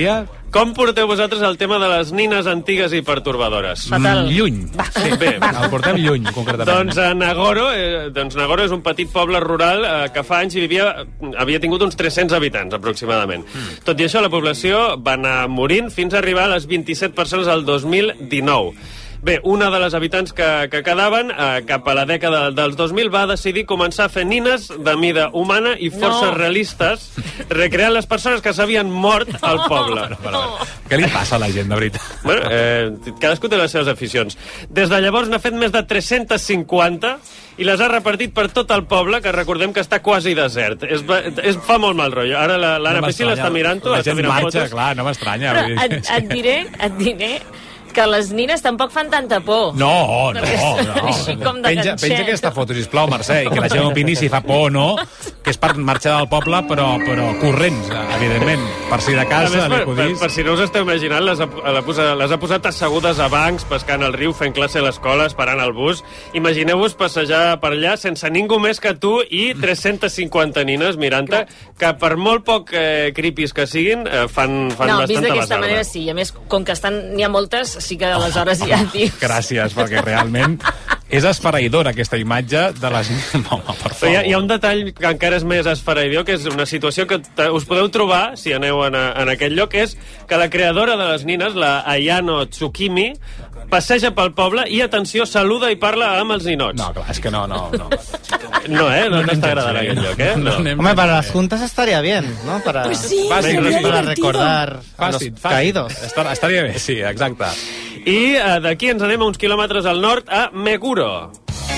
Com porteu vosaltres el tema de les nines antigues i pertorbadores? Fatal. Lluny. Sí, bé, el portem lluny, concretament. Doncs Nagoro és un petit poble rural que fa anys havia tingut uns 300 habitants, aproximadament. Tot i això, la població va anar morint fins a arribar a les 27 persones al 2019. Bé, una de les habitants que quedaven, cap a la dècada dels 2000, va decidir començar a fer nines de mida humana i força realistes, recreant les persones que s'havien mort al poble. Què li passa a la gent, de veritat? Bueno, cadascú té les seves aficions. Des de llavors n'ha fet més de 350 i les ha repartit per tot el poble, que recordem que està quasi desert. Fa molt mal rotllo. Ara l'Anna Priscila està mirant-ho. La gent marxa, clar, no m'estranya. Et diré que les nines tampoc fan tanta por. No. Així com de penja aquesta foto, sisplau, Mercè, i que la gent opini si fa por o no, que és per marxar del poble, però corrents, evidentment. Per si de casa li acudís... Per si no us esteu imaginant, les ha posat assegudes a bancs, pescant al riu, fent classe a l'escola, esperant el bus. Imagineu-vos passejar per allà sense ningú més que tu i 350 nines mirant-te, que per molt poc creepies que siguin, fan bastanta basarda. Vist d'aquesta manera sí, i a més, com que n'hi ha moltes, sí que aleshores ja dius... Gràcies, perquè realment és esfereïdora aquesta imatge de les... Home, per favor. Hi ha un detall que encara és més esfereïdor, que és una situació que us podeu trobar, si aneu en aquest lloc, és que la creadora de les nines, la Ayano Tsukimi, passeja pel poble i, atenció, saluda i parla amb els ninots. No, clar, és que no. No t'està agradant aquest lloc, No. Hombre, para las juntas estaría bien, ¿no? Para, pues sí, para recordar a los caídos. Estaria bé, sí, exacte. I d'aquí ens anem a uns quilòmetres al nord, a Meguro.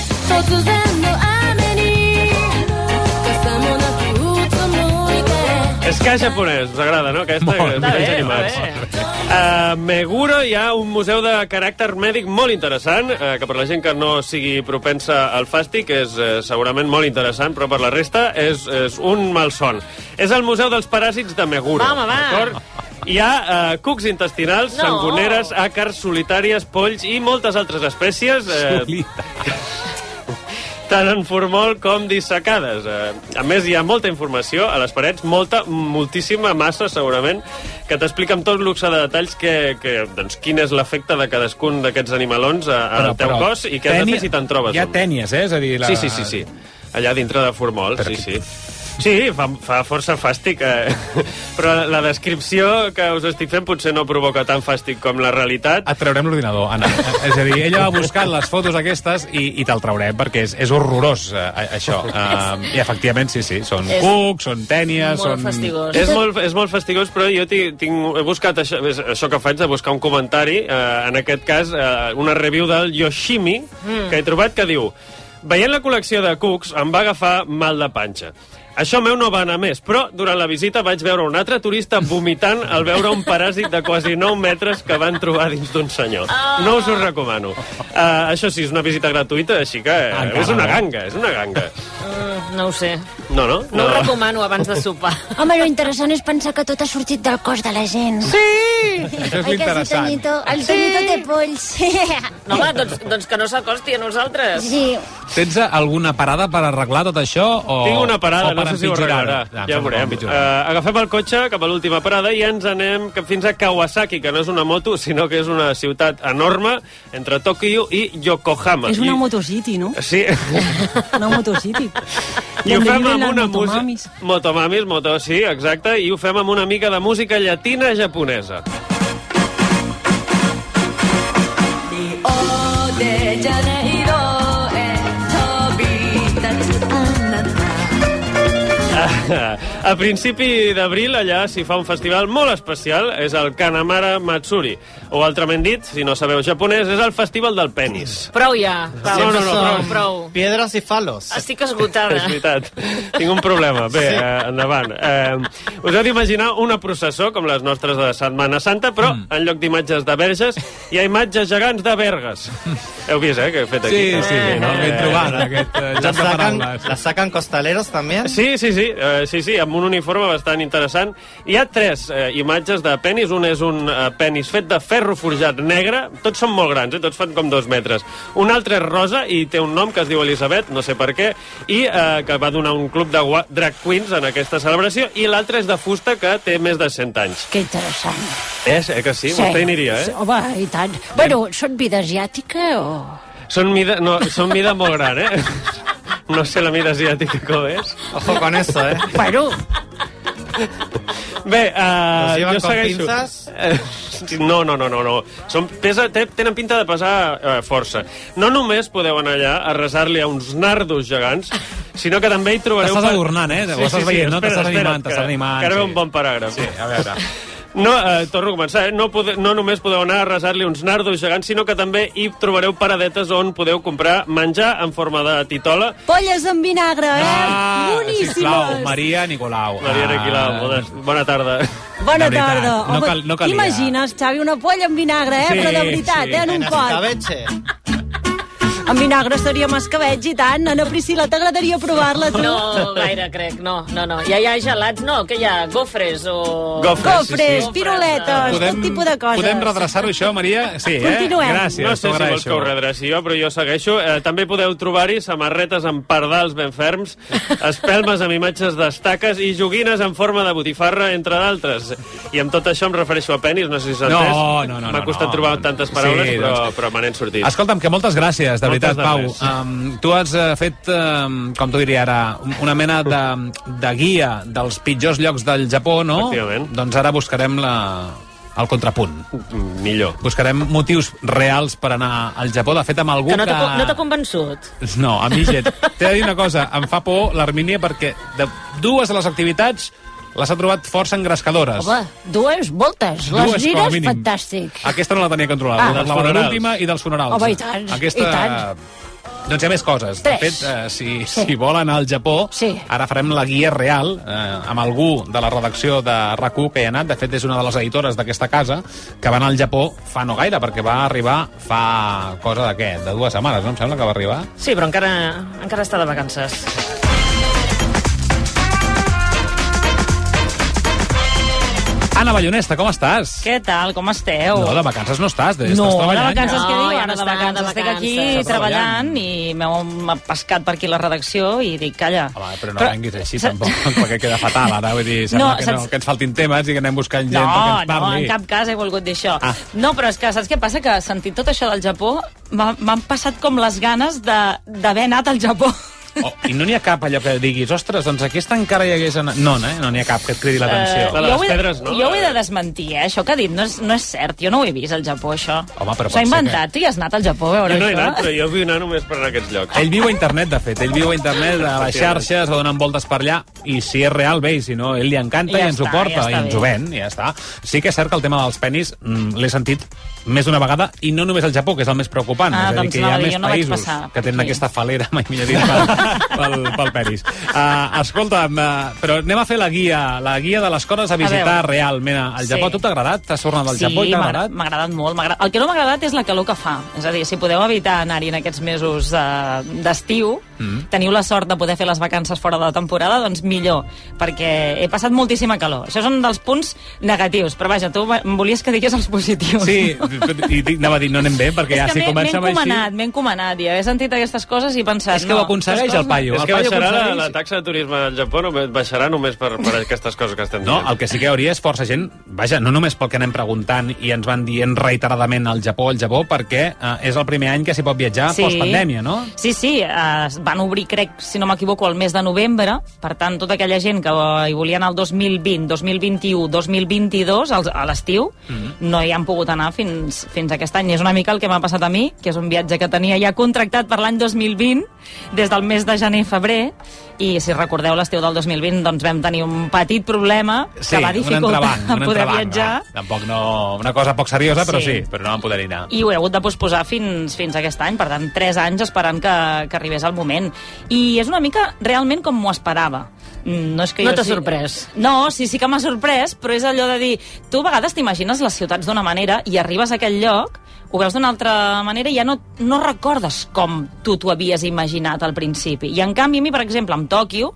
Ska japonès, us agrada, no? Aquesta, a Meguro hi ha un museu de caràcter mèdic molt interessant, que per la gent que no sigui propensa al fàstic és segurament molt interessant, però per la resta és un malson. És el Museu dels Paràsits de Meguro. Va. Hi ha cucs intestinals, sangoneres, àcars, solitàries, polls i moltes altres espècies. Tant en formol com dissecades. A més, hi ha molta informació a les parets, moltíssima massa, segurament, que t'explica amb tot luxe de detalls doncs, quin és l'efecte de cadascun d'aquests animalons al teu cos i què has de fer si te'n trobes. Hi ha tènies, és a dir... Sí. Allà dintre de formol, sí. Sí, fa força fàstic, però la descripció que us estic fent potser no provoca tant fàstic com la realitat. Et traurem l'ordinador, Anna. És a dir, ella va buscant les fotos aquestes i te'l traurem, perquè és horrorós, això. I efectivament, sí, són cucs, són tènies... Molt fastigós. És molt fastigós, però jo he buscat això que faig, de buscar un comentari, en aquest cas, una review del Yoshimi, que he trobat, que diu: veient la col·lecció de cucs, em va agafar mal de panxa. Això meu no va anar més, però durant la visita vaig veure un altre turista vomitant al veure un paràsit de quasi 9 metres que van trobar dins d'un senyor. No us ho recomano. Això sí, és una visita gratuïta, així que és una ganga. No ho sé. No? No ho recomano abans de sopar. Home, lo interessant és pensar que tot ha sortit del cos de la gent. Sí! Això és l'interessant. El Toñito té polls. No, home, doncs que no s'acosti a nosaltres. Sí. Tens alguna parada per arreglar tot això? Tinc una parada, no sé si ho arreglarà. Ja ho veurem. Agafem el cotxe cap a l'última parada i ens anem fins a Kawasaki, que no és una moto, sinó que és una ciutat enorme entre Tòquio i Yokohama. És una motocity, no? Sí. Una motocity. I ho fem amb una música... Motomamis, sí, exacte. I ho fem amb una mica de música llatina japonesa. A principi d'abril, allà s'hi fa un festival molt especial, és el Kanamara Matsuri, o altrament dit, si no sabeu japonès, és el festival del penis. Prou ja. Prou. Piedras i falos. Estic esgotada. És veritat. Tinc un problema. Bé, endavant. Us heu d'imaginar una processó, com les nostres de Setmana Santa, però en lloc d'imatges de verges, hi ha imatges gegants de vergues. Heu vist, que he fet aquí? Sí, no? Ben trobat, aquest joc de paraules. ¿La sacan costaleros també? Sí. sí, amb un uniforme bastant interessant. Hi ha 3 imatges de penis. Un és un penis fet de ferro forjat negre. Tots són molt grans, tots fan com 2 metres. Un altre és rosa i té un nom que es diu Elisabet, no sé per què, i que va donar un club de drag queens en aquesta celebració. I l'altre és de fusta, que té més de 100 anys. Que interessant. Que sí? Vostè hi aniria, Home, i tant. Bueno, són vida asiàtica o...? Són mida molt gran, No sé la mida asiàtica com és. Ojo con eso, Bueno... Bé, jo segueixo. No. Tenen pinta de pesar força. No només podeu anar allà a resar-li a uns nardos gegants, sinó que també hi trobareu... T'estàs adornant, Ho estàs veient, no? T'estàs animant. Que ara ve un bon paràgraf. Sí, a veure... No, torno a començar, no només podeu anar a resar-li uns nardos gegants, sinó que també hi trobareu paradetes on podeu comprar menjar en forma de titola. Polles amb vinagre, Boníssimes! Sisplau, Maria Nicolau. Bona tarda. Bona tarda. No calia. T'imagines, Xavi, una polla amb vinagre, però de veritat, en un pot. Amb vinagre seria mascabetx i tant. Ana Priscila, t'agradaria provar-la, tu? No, gaire, crec, no. Ja hi ha gelats, no, que hi ha gofres o... Gofres, piruletes, tot tipus de coses. Podem redreçar-ho, això, Maria? Sí, Continuem. Gràcies, no sé si vols que ho redreci jo, però jo segueixo. També podeu trobar-hi samarretes amb pardals ben ferms, espelmes amb imatges d'estaques i joguines en forma de botifarra, entre d'altres. I amb tot això em refereixo a penis, no sé si s'ha entès. No. M'ha costat trobar tantes paraules, però me n'he sortit. Escolta'm, que moltes gràcies, de veritat, Pau. Tu has fet, com t'ho diria ara, una mena de guia dels pitjors llocs del Japó, no? Efectivament. Doncs ara buscarem el contrapunt. Millor. Buscarem motius reals per anar al Japó. De fet, amb algú que... No t'ha convençut? No, a mi gent. T'he de dir una cosa, em fa por l'Armínia perquè de 2 de les activitats les ha trobat força engrescadores. Home, 2, moltes. Les gires, fantàstic. Aquesta no la tenia controlada. La de l'última i dels funerals. Home, i tant. Aquesta... I tant. Doncs hi ha més coses. 3. De fet, si volen anar al Japó, ara farem la guia real amb algú de la redacció de RAC1 que hi ha anat. De fet, és una de les editores d'aquesta casa que va anar al Japó fa no gaire, perquè va arribar fa cosa de què? De 2 setmanes, no? Em sembla que va arribar. Sí, però encara està de vacances. Anna Ballonesta, com estàs? Què tal, com esteu? No, de vacances no estàs, estàs no, treballant. de vacances no, què diu? Ja no de vacances. Estic aquí treballant i m'heu pescat per aquí la redacció i dic, calla. Home, però no venguis així tampoc, perquè queda fatal, ara. Vull dir, sembla que ens faltin temes i que anem buscant gent perquè ens parli. No, en cap cas he volgut dir això. No, però és que saps què passa? Que sentint tot això del Japó m'han passat com les ganes d'haver anat al Japó. I no n'hi ha cap allò que diguis, ostres, doncs aquesta encara hi hagués anat... No n'hi ha cap que et cridi l'atenció. Jo ho he de desmentir, això que ha dit no és cert, jo no ho he vist al Japó, això. Home, però s'ha inventat, tu hi has anat al Japó a veure això? Jo no he anat, però jo vull anar només per anar a aquests llocs. Ell viu a internet, de fet, ell viu a internet, a les xarxes, va donant voltes per allà, i si és real, bé, i si no, ell li encanta i ens ho porta, i ens ho ven, i ja està. Sí que és cert que el tema dels penis l'he sentit més d'una vegada, i no només al Japó, que és el més preocupant. És a dir, que hi ha més països que tenen aquesta falera, mai millor dit, pel penis. Escolta'm, però anem a fer la guia de les coses a visitar realment al Japó. Tu t'ha agradat? T'has tornat al Japó i t'ha agradat? Sí, m'ha agradat molt. El que no m'ha agradat és la calor que fa. És a dir, si podeu evitar anar-hi en aquests mesos d'estiu, teniu la sort de poder fer les vacances fora de la temporada, doncs millor, perquè he passat moltíssima calor. Això és un dels punts negatius, però vaja, tu em volies que digués els positius. Sí, i anava a dir, no anem bé, perquè ja si comencem així... M'he encomanat, i haver sentit aquestes coses i pensat... És que ho aconsegueix el paio. És que baixarà la taxa de turisme al Japó, baixarà només per aquestes coses que estem dient. No, el que sí que hi hauria és força gent, vaja, no només pel que anem preguntant i ens van dient reiteradament al Japó, perquè és el primer any que s'hi pot viatjar postpandèmia, no? Sí, van obrir, crec, si no m'equivoco, el mes de novembre, per tant, tota aquella gent que hi volia anar el 2020, 2021, 2022, a l'estiu, no hi han pogut anar fins aquest any. És una mica el que m'ha passat a mi, que és un viatge que tenia ja contractat per l'any 2020, des del mes de gener-febrer, i si recordeu l'estiu del 2020 doncs vam tenir un petit problema que va dificultar poder viatjar. Tampoc no, una cosa poc seriosa, però però no vam poder anar. I ho he hagut de posposar fins aquest any, per tant 3 anys esperant que arribés el moment. I és una mica realment com m'ho esperava. No t'ha sorprès? No, sí que m'ha sorprès, però és allò de dir, tu a vegades t'imagines les ciutats d'una manera i arribes a aquell lloc, ho veus d'una altra manera i ja no recordes com tu t'ho havies imaginat al principi. I en canvi a mi, per exemple, amb Tòquio,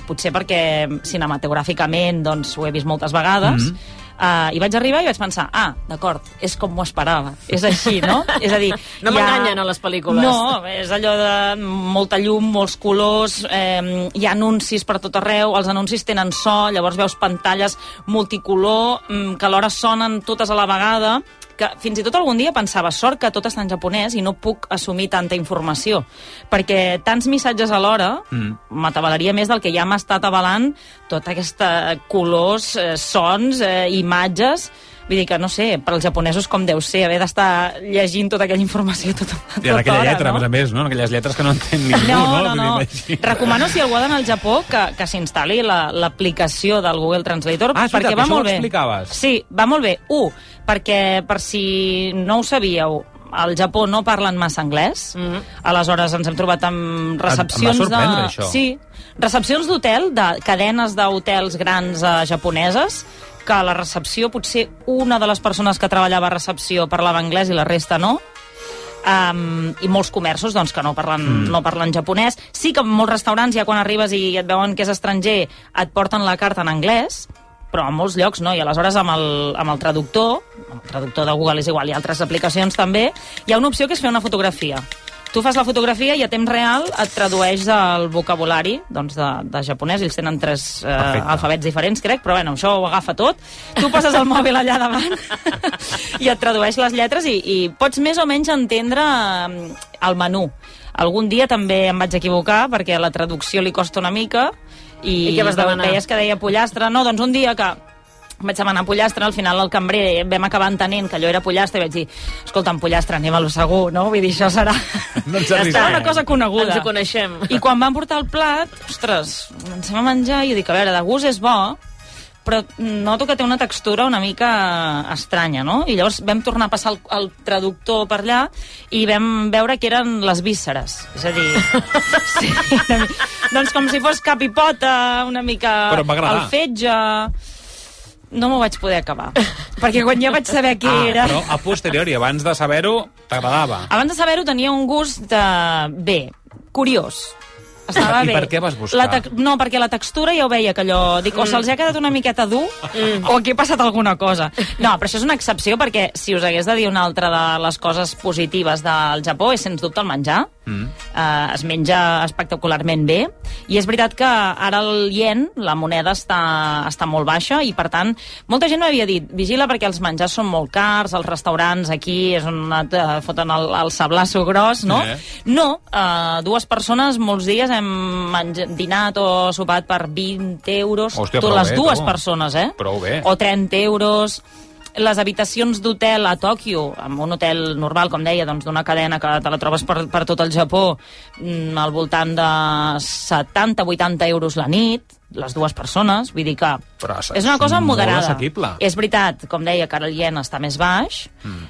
potser perquè cinematogràficament doncs, ho he vist moltes vegades, i vaig arribar i vaig pensar, d'acord, és com m'ho esperava, és així, no? És a dir, no m'enganyen a les pel·lícules. No, és allò de molta llum, molts colors, hi ha anuncis per tot arreu, els anuncis tenen so, llavors veus pantalles multicolor, que alhora sonen totes a la vegada, que fins i tot algun dia pensava, sort que tot està en japonès i no puc assumir tanta informació, perquè tants missatges alhora m'atabalaria més del que ja m'ha estat avalant tota aquesta colors, sons, imatges. Vull dir que, no sé, per als japonesos com deu ser haver d'estar llegint tota aquella informació tota I en aquella lletra, a més, no? En aquelles lletres que no entén ningú, no? No. Recomano, si algú ha d'anar al Japó, que s'instal·li l'aplicació del Google Translator, perquè va molt bé. Això ho explicaves. Sí, va molt bé. Perquè, per si no ho sabíeu, al Japó no parlen massa anglès, aleshores ens hem trobat amb recepcions em va sorprendre, això. Sí, recepcions d'hotel, de cadenes d'hotels grans japoneses, que a la recepció potser una de les persones que treballava a recepció parlava anglès i la resta no, i molts comerços doncs, que no parlen japonès. Sí que en molts restaurants ja quan arribes i et veuen que és estranger et porten la carta en anglès, però en molts llocs no, i aleshores amb el traductor de Google és igual, i altres aplicacions també, hi ha una opció que és fer una fotografia. Tu fas la fotografia i a temps real et tradueix el vocabulari doncs, de japonès. Ells tenen 3 alfabets diferents, crec, però bueno, això ho agafa tot. Tu poses el mòbil allà davant i et tradueix les lletres i pots més o menys entendre el menú. Algun dia també em vaig equivocar perquè la traducció li costa una mica i què vas demanar? Veies que deia pollastre. No, doncs un dia que vaig demanar pollastre, al final el cambrer vam acabar entenent que allò era pollastre i vaig dir, escolta'm, pollastre, anem a lo segur, no? Vull dir, això serà una cosa coneguda. Ens ho coneixem. I quan van portar el plat, ostres, ens vam menjar i dic, a veure, de gust és bo, però noto que té una textura una mica estranya, no? I llavors vam tornar a passar el traductor per allà i vam veure que eren les vísceres. És a dir, sí, doncs com si fos cap i pota, una mica el fetge. No m'ho vaig poder acabar, perquè quan ja vaig saber què era... Però a posteriori, abans de saber-ho, t'agradava? Abans de saber-ho tenia un gust bé, curiós. Estava bé. I per què vas buscar? No, perquè la textura ja ho veia, que allò... Dic, o se'ls ha quedat una miqueta dur, o aquí ha passat alguna cosa. No, però això és una excepció, perquè si us hagués de dir una altra de les coses positives del Japó és, sens dubte, el menjar. Es menja espectacularment bé, i és veritat que ara el ien, la moneda, està molt baixa, i per tant, molta gent m'havia dit, vigila perquè els menjars són molt cars, els restaurants aquí és on et foten el sablasso gros, no? No, 2 persones molts dies hem dinat o sopat per 20 euros. Hòstia, les dues persones, Prou bé. O 30 euros. Les habitacions d'hotel a Tòquio, amb un hotel normal, com deia, doncs d'una cadena que te la trobes per tot el Japó, al voltant de 70-80 euros la nit, les 2 persones, vull dir que és una cosa moderada. És veritat, com deia, que ara el ien està més baix,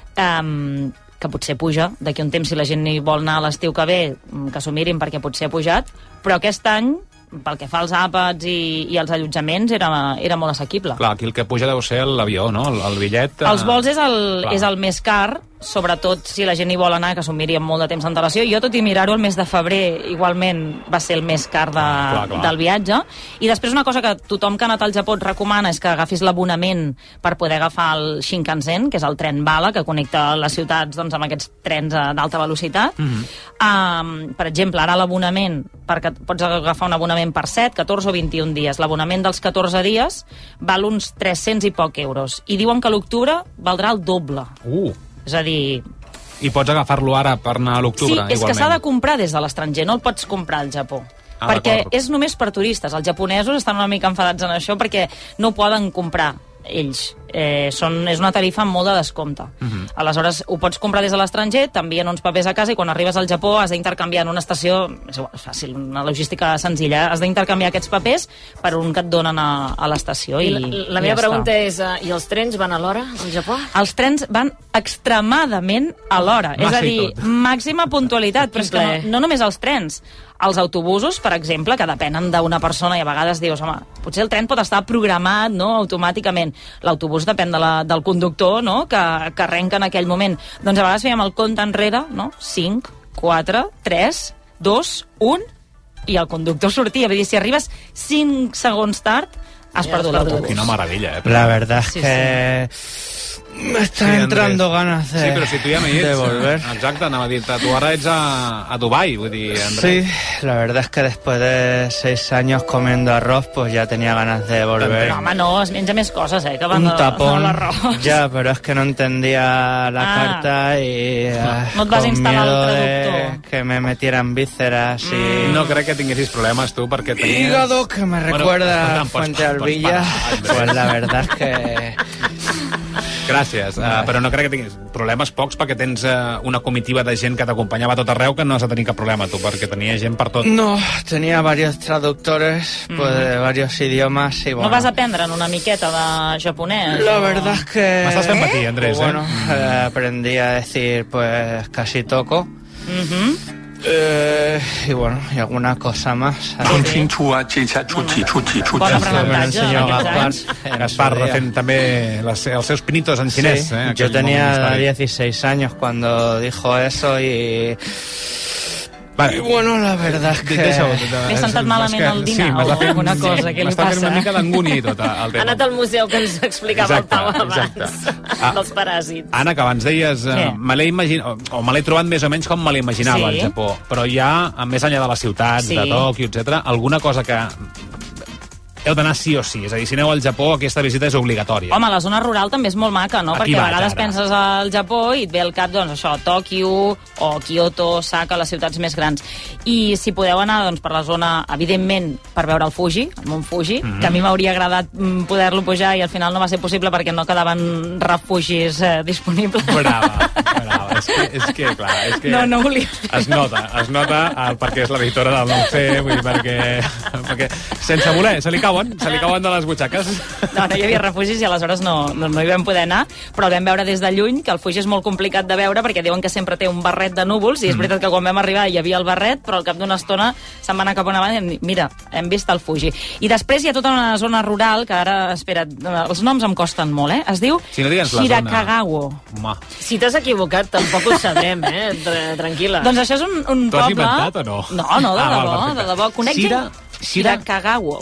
que potser puja, d'aquí un temps, si la gent hi vol anar a l'estiu que ve, que s'ho mirin perquè potser ha pujat, però aquest any, pel que fa als àpats i als allotjaments, era molt assequible. Clar, aquí el que puja deu ser l'avió, no? El bitllet... Els vols és el més car, sobretot si la gent hi vol anar, que s'ho miri amb molt de temps d'antelació. Jo, tot i mirar-ho, el mes de febrer igualment va ser el més car del viatge. I després una cosa que tothom que ha anat al Japó et recomana és que agafis l'abonament per poder agafar el Shinkansen, que és el tren bala que connecta les ciutats doncs, amb aquests trens d'alta velocitat. Per exemple, ara l'abonament, perquè pots agafar un abonament per 7, 14 o 21 dies. L'abonament dels 14 dies val uns 300 i poc euros. I diuen que a l'octubre valdrà el doble. És a dir... I pots agafar-lo ara per anar a l'octubre, igualment. Sí, és que s'ha de comprar des de l'estranger, no el pots comprar al Japó. Perquè és només per turistes. Els japonesos estan una mica enfadats en això perquè no poden comprar ells. És una tarifa amb molt de descompte. Aleshores, ho pots comprar des de l'estranger, t'envien uns papers a casa i quan arribes al Japó has d'intercanviar en una estació, és fàcil, una logística senzilla, has d'intercanviar aquests papers per un que et donen a l'estació. La meva pregunta és, i els trens van a l'hora al Japó? Els trens van extremadament a l'hora, és a dir, màxima puntualitat, però és que no només els trens, els autobusos, per exemple, que depenen d'una persona i a vegades dius, home, potser el tren pot estar programat, no?, automàticament. L'autobús depèn del conductor, no?, que arrenca en aquell moment. Doncs a vegades fèiem el compte enrere, no?, 5, 4, 3, 2, 1, i el conductor sortia. Vull dir, si arribes 5 segons tard, has perdut l'autobús. Quina meravella, La verdad es que... Me está entrando ganas de... Sí, però si tu ja m'hi ets. De volver. Exacte, anava a dir-te. Tu ara ets a Dubai, vull dir, Andrés. Sí, la verdad es que después de 6 años comiendo arroz, pues ya tenía ganas de volver. No, home, no, es menja més coses, que van Un tapón, l'arròs. ya, pero es que no entendía la carta y no et vas con instal·lar miedo el de traductor. que me metieran vísceras y... No crec que tinguessis problemes tu, perquè tenies... Hígado que me recuerda a Fuente Alvilla, pues la verdad es que... Gràcies, però no crec que tinguis problemes pocs perquè tens una comitiva de gent que t'acompanyava a tot arreu que no has de tenir cap problema tu, perquè tenia gent per tot. No, tenía varios traductores pues, de varios idiomas y bueno... No vas aprendre una miqueta de japonès? La verdad es que... M'estàs fent patir, Andrés, Bueno, aprendí a decir pues casi toco. Y bueno, y alguna cosa más. Gaspar fent també els seus pinitos en xinès. Sí, yo tenía 16 años cuando dijo eso y... Vale. Y bueno, la verdad es que... M'he sentat malament al dinar o alguna cosa, què li passa? M'està fent una mica d'angúnia i tot, el Ha tema. anat al museu que ens explicava el Pau abans, dels paràsits. Anna, que abans deies, me l'he imaginat, o me l'he trobat més o menys com me l'imaginava al Japó, però ja, més enllà de les ciutats, de Tòquio, etc., alguna cosa que heu d'anar sí o sí, és a dir, si aneu al Japó aquesta visita és obligatòria. Home, la zona rural també és molt maca, no? Aquí Perquè a vaig, vegades ara. penses al Japó i et ve al cap, doncs, això, Tòquio o Kyoto, Osaka, les ciutats més grans. I si podeu anar, doncs, per la zona, evidentment, per veure el Fuji, el Mont Fuji, que a mi m'hauria agradat poder-lo pujar i al final no va ser possible perquè no quedaven refugis disponibles. Brava. És que, clar, és que... No volia... Es nota perquè és l'editora del 9C, vull dir, perquè sense voler, se li cauen de les butxaques. No hi havia refugis i aleshores no hi vam poder anar, però el vam veure des de lluny, que el Fuji és molt complicat de veure perquè diuen que sempre té un barret de núvols, i és veritat que quan vam arribar hi havia el barret, però al cap d'una estona se'n va anar cap on avant i hem dit, mira, hem vist el Fuji. I després hi ha tota una zona rural, que ara, espera't, els noms em costen molt, es diu Shirakagawa. Si t'has equivocat, tampoc ho sabrem, tranquil·la. Doncs això és un poble... T'ho has inventat o no? No, de debò. Conec gent... Shirakagawa.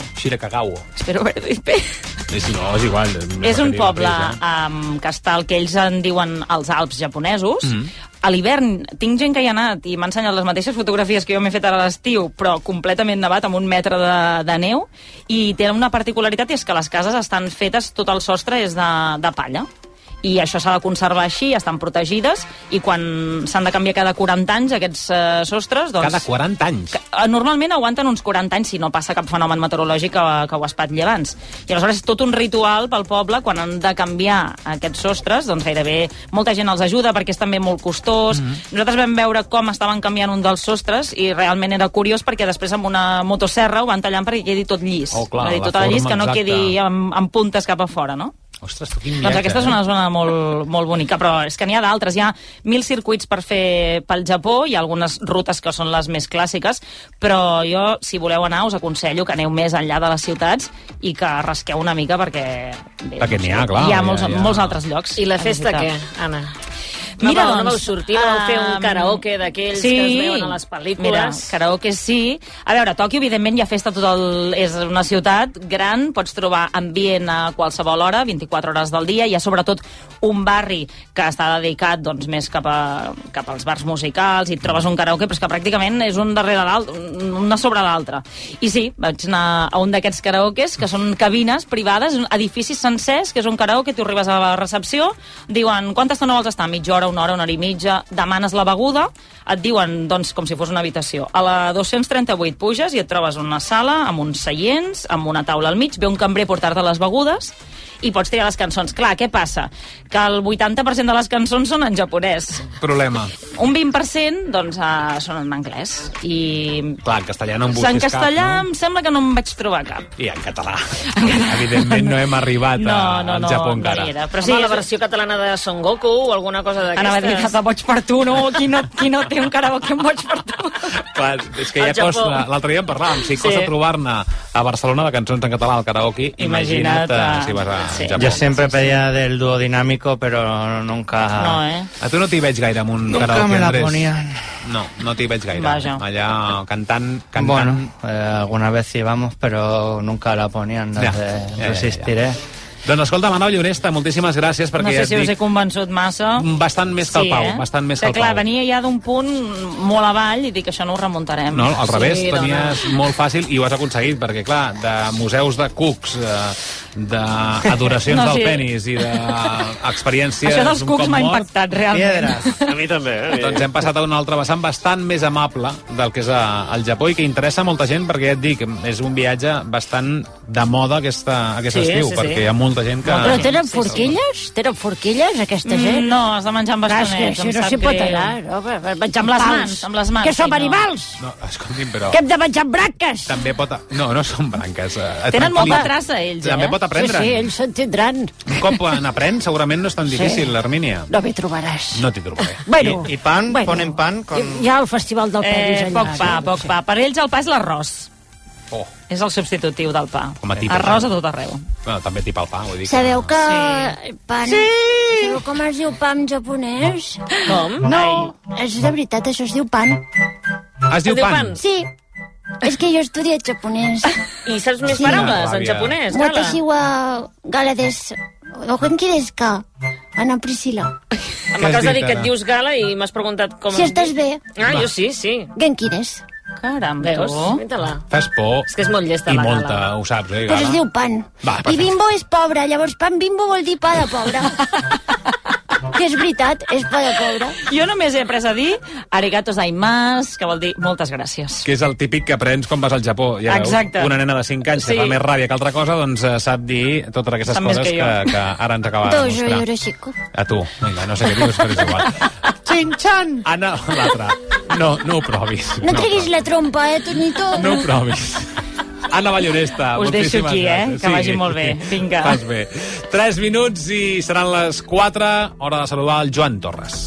Espero haver dit bé. No, és igual. És un poble que està el que ells en diuen els Alps japonesos. A l'hivern tinc gent que hi ha anat i m'ha ensenyat les mateixes fotografies que jo m'he fet ara a l'estiu, però completament nevat, amb 1 metre de neu, i té una particularitat, i és que les cases estan fetes, tot el sostre és de palla. I això s'ha de conservar així, estan protegides, i quan s'han de canviar cada 40 anys aquests sostres... Doncs, cada 40 anys? Normalment aguanten uns 40 anys si no passa cap fenomen meteorològic que ho espatlli abans. I aleshores és tot un ritual pel poble quan han de canviar aquests sostres, doncs gairebé molta gent els ajuda perquè és també molt costós. Nosaltres vam veure com estaven canviant un dels sostres i realment era curiós perquè després amb una motosserra ho van tallant perquè quedi tot llis. Tota la llis que no quedi amb puntes cap a fora, no? Ostres, quin viatge, doncs aquesta és una zona molt, molt bonica, però és que n'hi ha d'altres. Hi ha 1.000 circuits per fer pel Japó, hi ha algunes rutes que són les més clàssiques, però jo, si voleu anar, us aconsello que aneu més enllà de les ciutats i que rasqueu una mica perquè... Perquè n'hi ha, clar. Hi ha molts altres llocs. I la festa què, Anna? Mira, no vau sortir, no vau fer un karaoke d'aquells que es veuen a les pel·lícules. Mira, karaoke sí. A veure, Tòquio, evidentment, hi ha festa és una ciutat gran, pots trobar ambient a qualsevol hora, 24 hores del dia. Hi ha sobretot un barri que està dedicat doncs, més cap als bars musicals, i et trobes un karaoke, però és que pràcticament és un darrere l'altre, una sobre l'altra. I sí, vaig anar a un d'aquests karaokes, que són cabines privades, edificis sencers, que és un karaoke, tu arribes a la recepció, diuen, quanta estona vols estar? Mitja hora, una hora i mitja, demanes la beguda, et diuen, doncs, com si fos una habitació. A la 238 puges i et trobes una sala amb uns seients, amb una taula al mig, ve un cambrer a portar-te les begudes i pots triar les cançons. Clar, què passa? Que el 80% de les cançons són en japonès. Problema. Un 20%, doncs, són en anglès. I... Clar, en castellà no en busques cap, en castellà em sembla que no em vaig trobar cap. I en català. Evidentment no hem arribat al Japó encara. No, però sí, la versió catalana de Son Goku o alguna cosa d'aquestes. Anava a dir que boig per tu, no? Qui no té un karaoke amb boig per tu? Clar, és que ja costa... L'altre dia en parlàvem, si costa trobar-ne a Barcelona de cançons en català al karaoke, imagina't si vas a... Sí. Yo siempre pedía del dúo dinámico, pero nunca... No, A tu no t'hi veig gaire amb un nunca karaoke, me la Andrés. ponían. No t'hi veig gaire. Vaja. Allà cantant... Bueno, alguna vez íbamos, pero nunca la ponían. Resistiré. Doncs escolta, Manol Lloresta, moltíssimes gràcies perquè no sé si us he convençut massa. Bastant més que el Pau, bastant més que el Pau. Clar, venia ja d'un punt molt avall i dic, això no ho remuntarem. No, al revés, tenies molt fàcil i ho has aconseguit, perquè clar, de museus de cucs, d'adoracions del penis i d'experiències... Això dels cucs m'ha impactat, realment. A mi també, Doncs hem passat a un altre vessant bastant més amable del que és el Japó i que interessa molta gent, perquè ja et dic, és un viatge bastant de moda aquest estiu, perquè hi ha molta gent que... Però tenen forquilles? Tenen forquilles, aquesta gent? No, has de menjar amb bastonets. Si no s'hi pot anar, no? Menjar amb les mans. Que som animals? No, escolti'm, però... Que hem de menjar amb branques? També pot... No són branques. Tenen molta traça, ells, També pot aprendre. Sí, ells s'entendran. Un cop n'aprèn, segurament no és tan difícil, l'Hermínia. No m'hi trobaràs. No t'hi trobaré. Bueno, I pan? Ponen pan? Hi ha el festival del penis allà. Poc pa. Per ells el pa és l'arròs. Oh. És el substitutiu del pa. Arròs a tot arreu. Bueno, també tipa el pa, vull dir. Sabeu que pan... Sí! Sabeu com es diu pa en japonès? Com? No, és de veritat, això es diu pan. Es diu pan? Sí. És que jo he estudiat japonès. I saps més paraules en japonès, Gala? Watashi wa gala desu. O genki desu ka? Ana Priscila. M'acabes de dir que et dius Gala i m'has preguntat com... Si estàs bé. Jo sí. Genki desu. Caram, veus? Fes por. És que és molt llesta, la Gala. I molta, ho saps, Gala? Però es diu pan. I bimbo és pobre, llavors pan bimbo vol dir pa de pobre. Que és veritat, és pa de pobre. Jo només he après a dir arigato gozaimasu, que vol dir moltes gràcies. Que és el típic que aprens quan vas al Japó. Exacte. Una nena de 5 anys que fa més ràbia que altra cosa, doncs sap dir totes aquestes coses que ara ens acaba de mostrar. Dojo Yoroshiku. A tu. Vinga, no sé què dius, però és igual. Chin-chan. Anna, l'altra. No ho provis. No treguis la trompa, Tonito. No ho provis. Anna Vallhonesta, us deixo aquí, que vagi molt bé. Vinga. Fas bé. 3 minuts i seran les 4, hora de saludar el Joan Torres.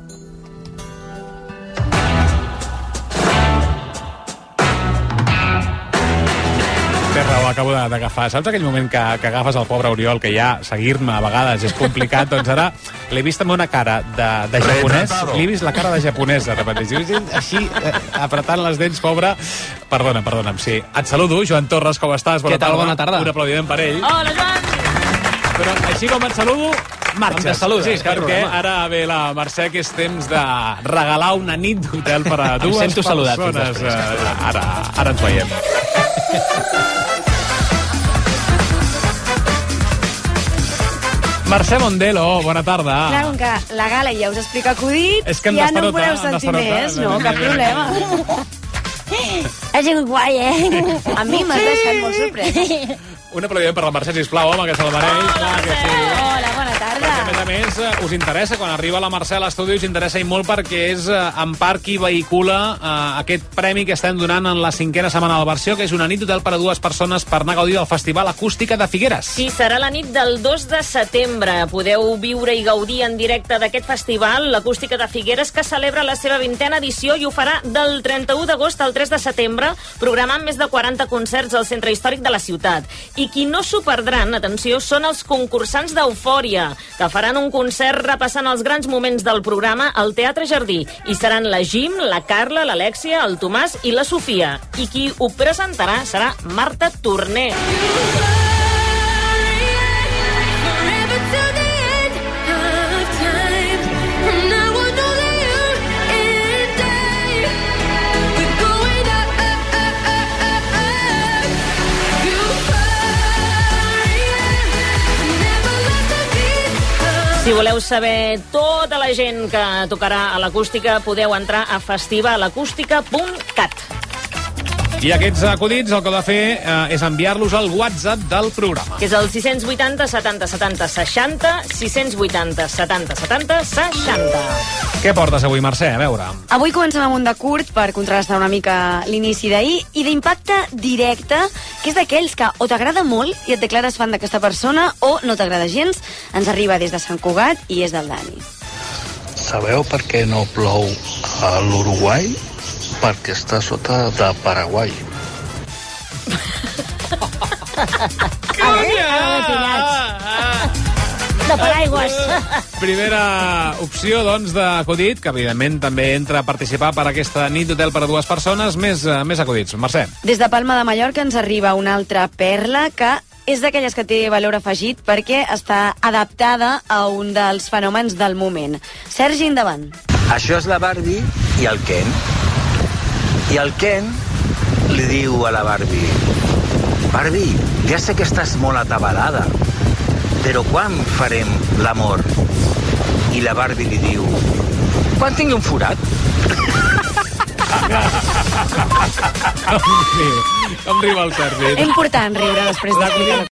Té raó, acabo d'agafar. Saps aquell moment que agafes el pobre Oriol, que ja seguir-me a vegades és complicat? Doncs ara l'he vist amb una cara de japonès. L'he vist la cara de japonès, ara mateix. Així, apretant les dents, pobre. Perdona'm, sí. Et saludo, Joan Torres, com estàs? Què tal? Bona tarda. Un aplaudiment per ell. Hola, Joan! Però així com et saludo, marxes. Em saludes, sí, perquè ara ve la Mercè, que és temps de regalar una nit d'hotel per a dues persones. Saludat, ara ens veiem. Mercè Mondelo, bona tarda. Clar, com que la Gala ja us explica acudits, és que ja no en podeu sentir més, no? Cap problema. Ha sigut guai, A mi m'has deixat molt sorprès. Un aplaudiment per la Mercè, sisplau, home, que se'l mereix. Hola, bona tarda. Perquè, a més, us interessa, quan arriba la Mercè a l'estudi, us interessa i molt perquè és en part qui vehicula aquest premi que estem donant en la 5a setmana de la versió, que és una nit d'hotel per a 2 persones per anar a gaudir del Festival Acústica de Figueres. Sí, serà la nit del 2 de setembre. Podeu viure i gaudir en directe d'aquest festival, l'Acústica de Figueres, que celebra la seva 20a edició i ho farà del 31 d'agost al 3 de setembre, programant més de 40 concerts al centre històric de la ciutat. I qui no s'ho perdran, atenció, són els concursants d'Eufòria, que faran un concert repassant els grans moments del programa al Teatre Jardí. I seran la Jim, la Carla, l'Alèxia, el Tomàs i la Sofia. I qui ho presentarà serà Marta Torner. Si voleu saber tota la gent que tocarà a l'Acústica, podeu entrar a festivalacústica.cat. I aquests acudits el que heu de fer és enviar-los al WhatsApp del programa. Que és el 680 70 70 60, 680 70 70 60. Què portes avui, Mercè? A veure. Avui comencem amb un de curt per contrastar una mica l'inici d'ahir i d'impacte directe, que és d'aquells que o t'agrada molt i et declares fan d'aquesta persona o no t'agrada gens. Ens arriba des de Sant Cugat i és del Dani. Sabeu per què no plou a l'Uruguai? Perquè està sota de Paraguai. paraigües. Primera opció, doncs, d'acudit, que evidentment també entra a participar per aquesta nit d'hotel per a 2 persones. Més acudits. Mercè. Des de Palma de Mallorca ens arriba una altra perla que és d'aquelles que té valor afegit perquè està adaptada a un dels fenòmens del moment. Sergi, endavant. Això és la Barbie i el Ken. I el Ken li diu a la Barbie: Barbie, ja sé que estàs molt atabalada, però quan farem l'amor? I la Barbie li diu: quan tingui un forat. Com riu el Sergi. Important riure després de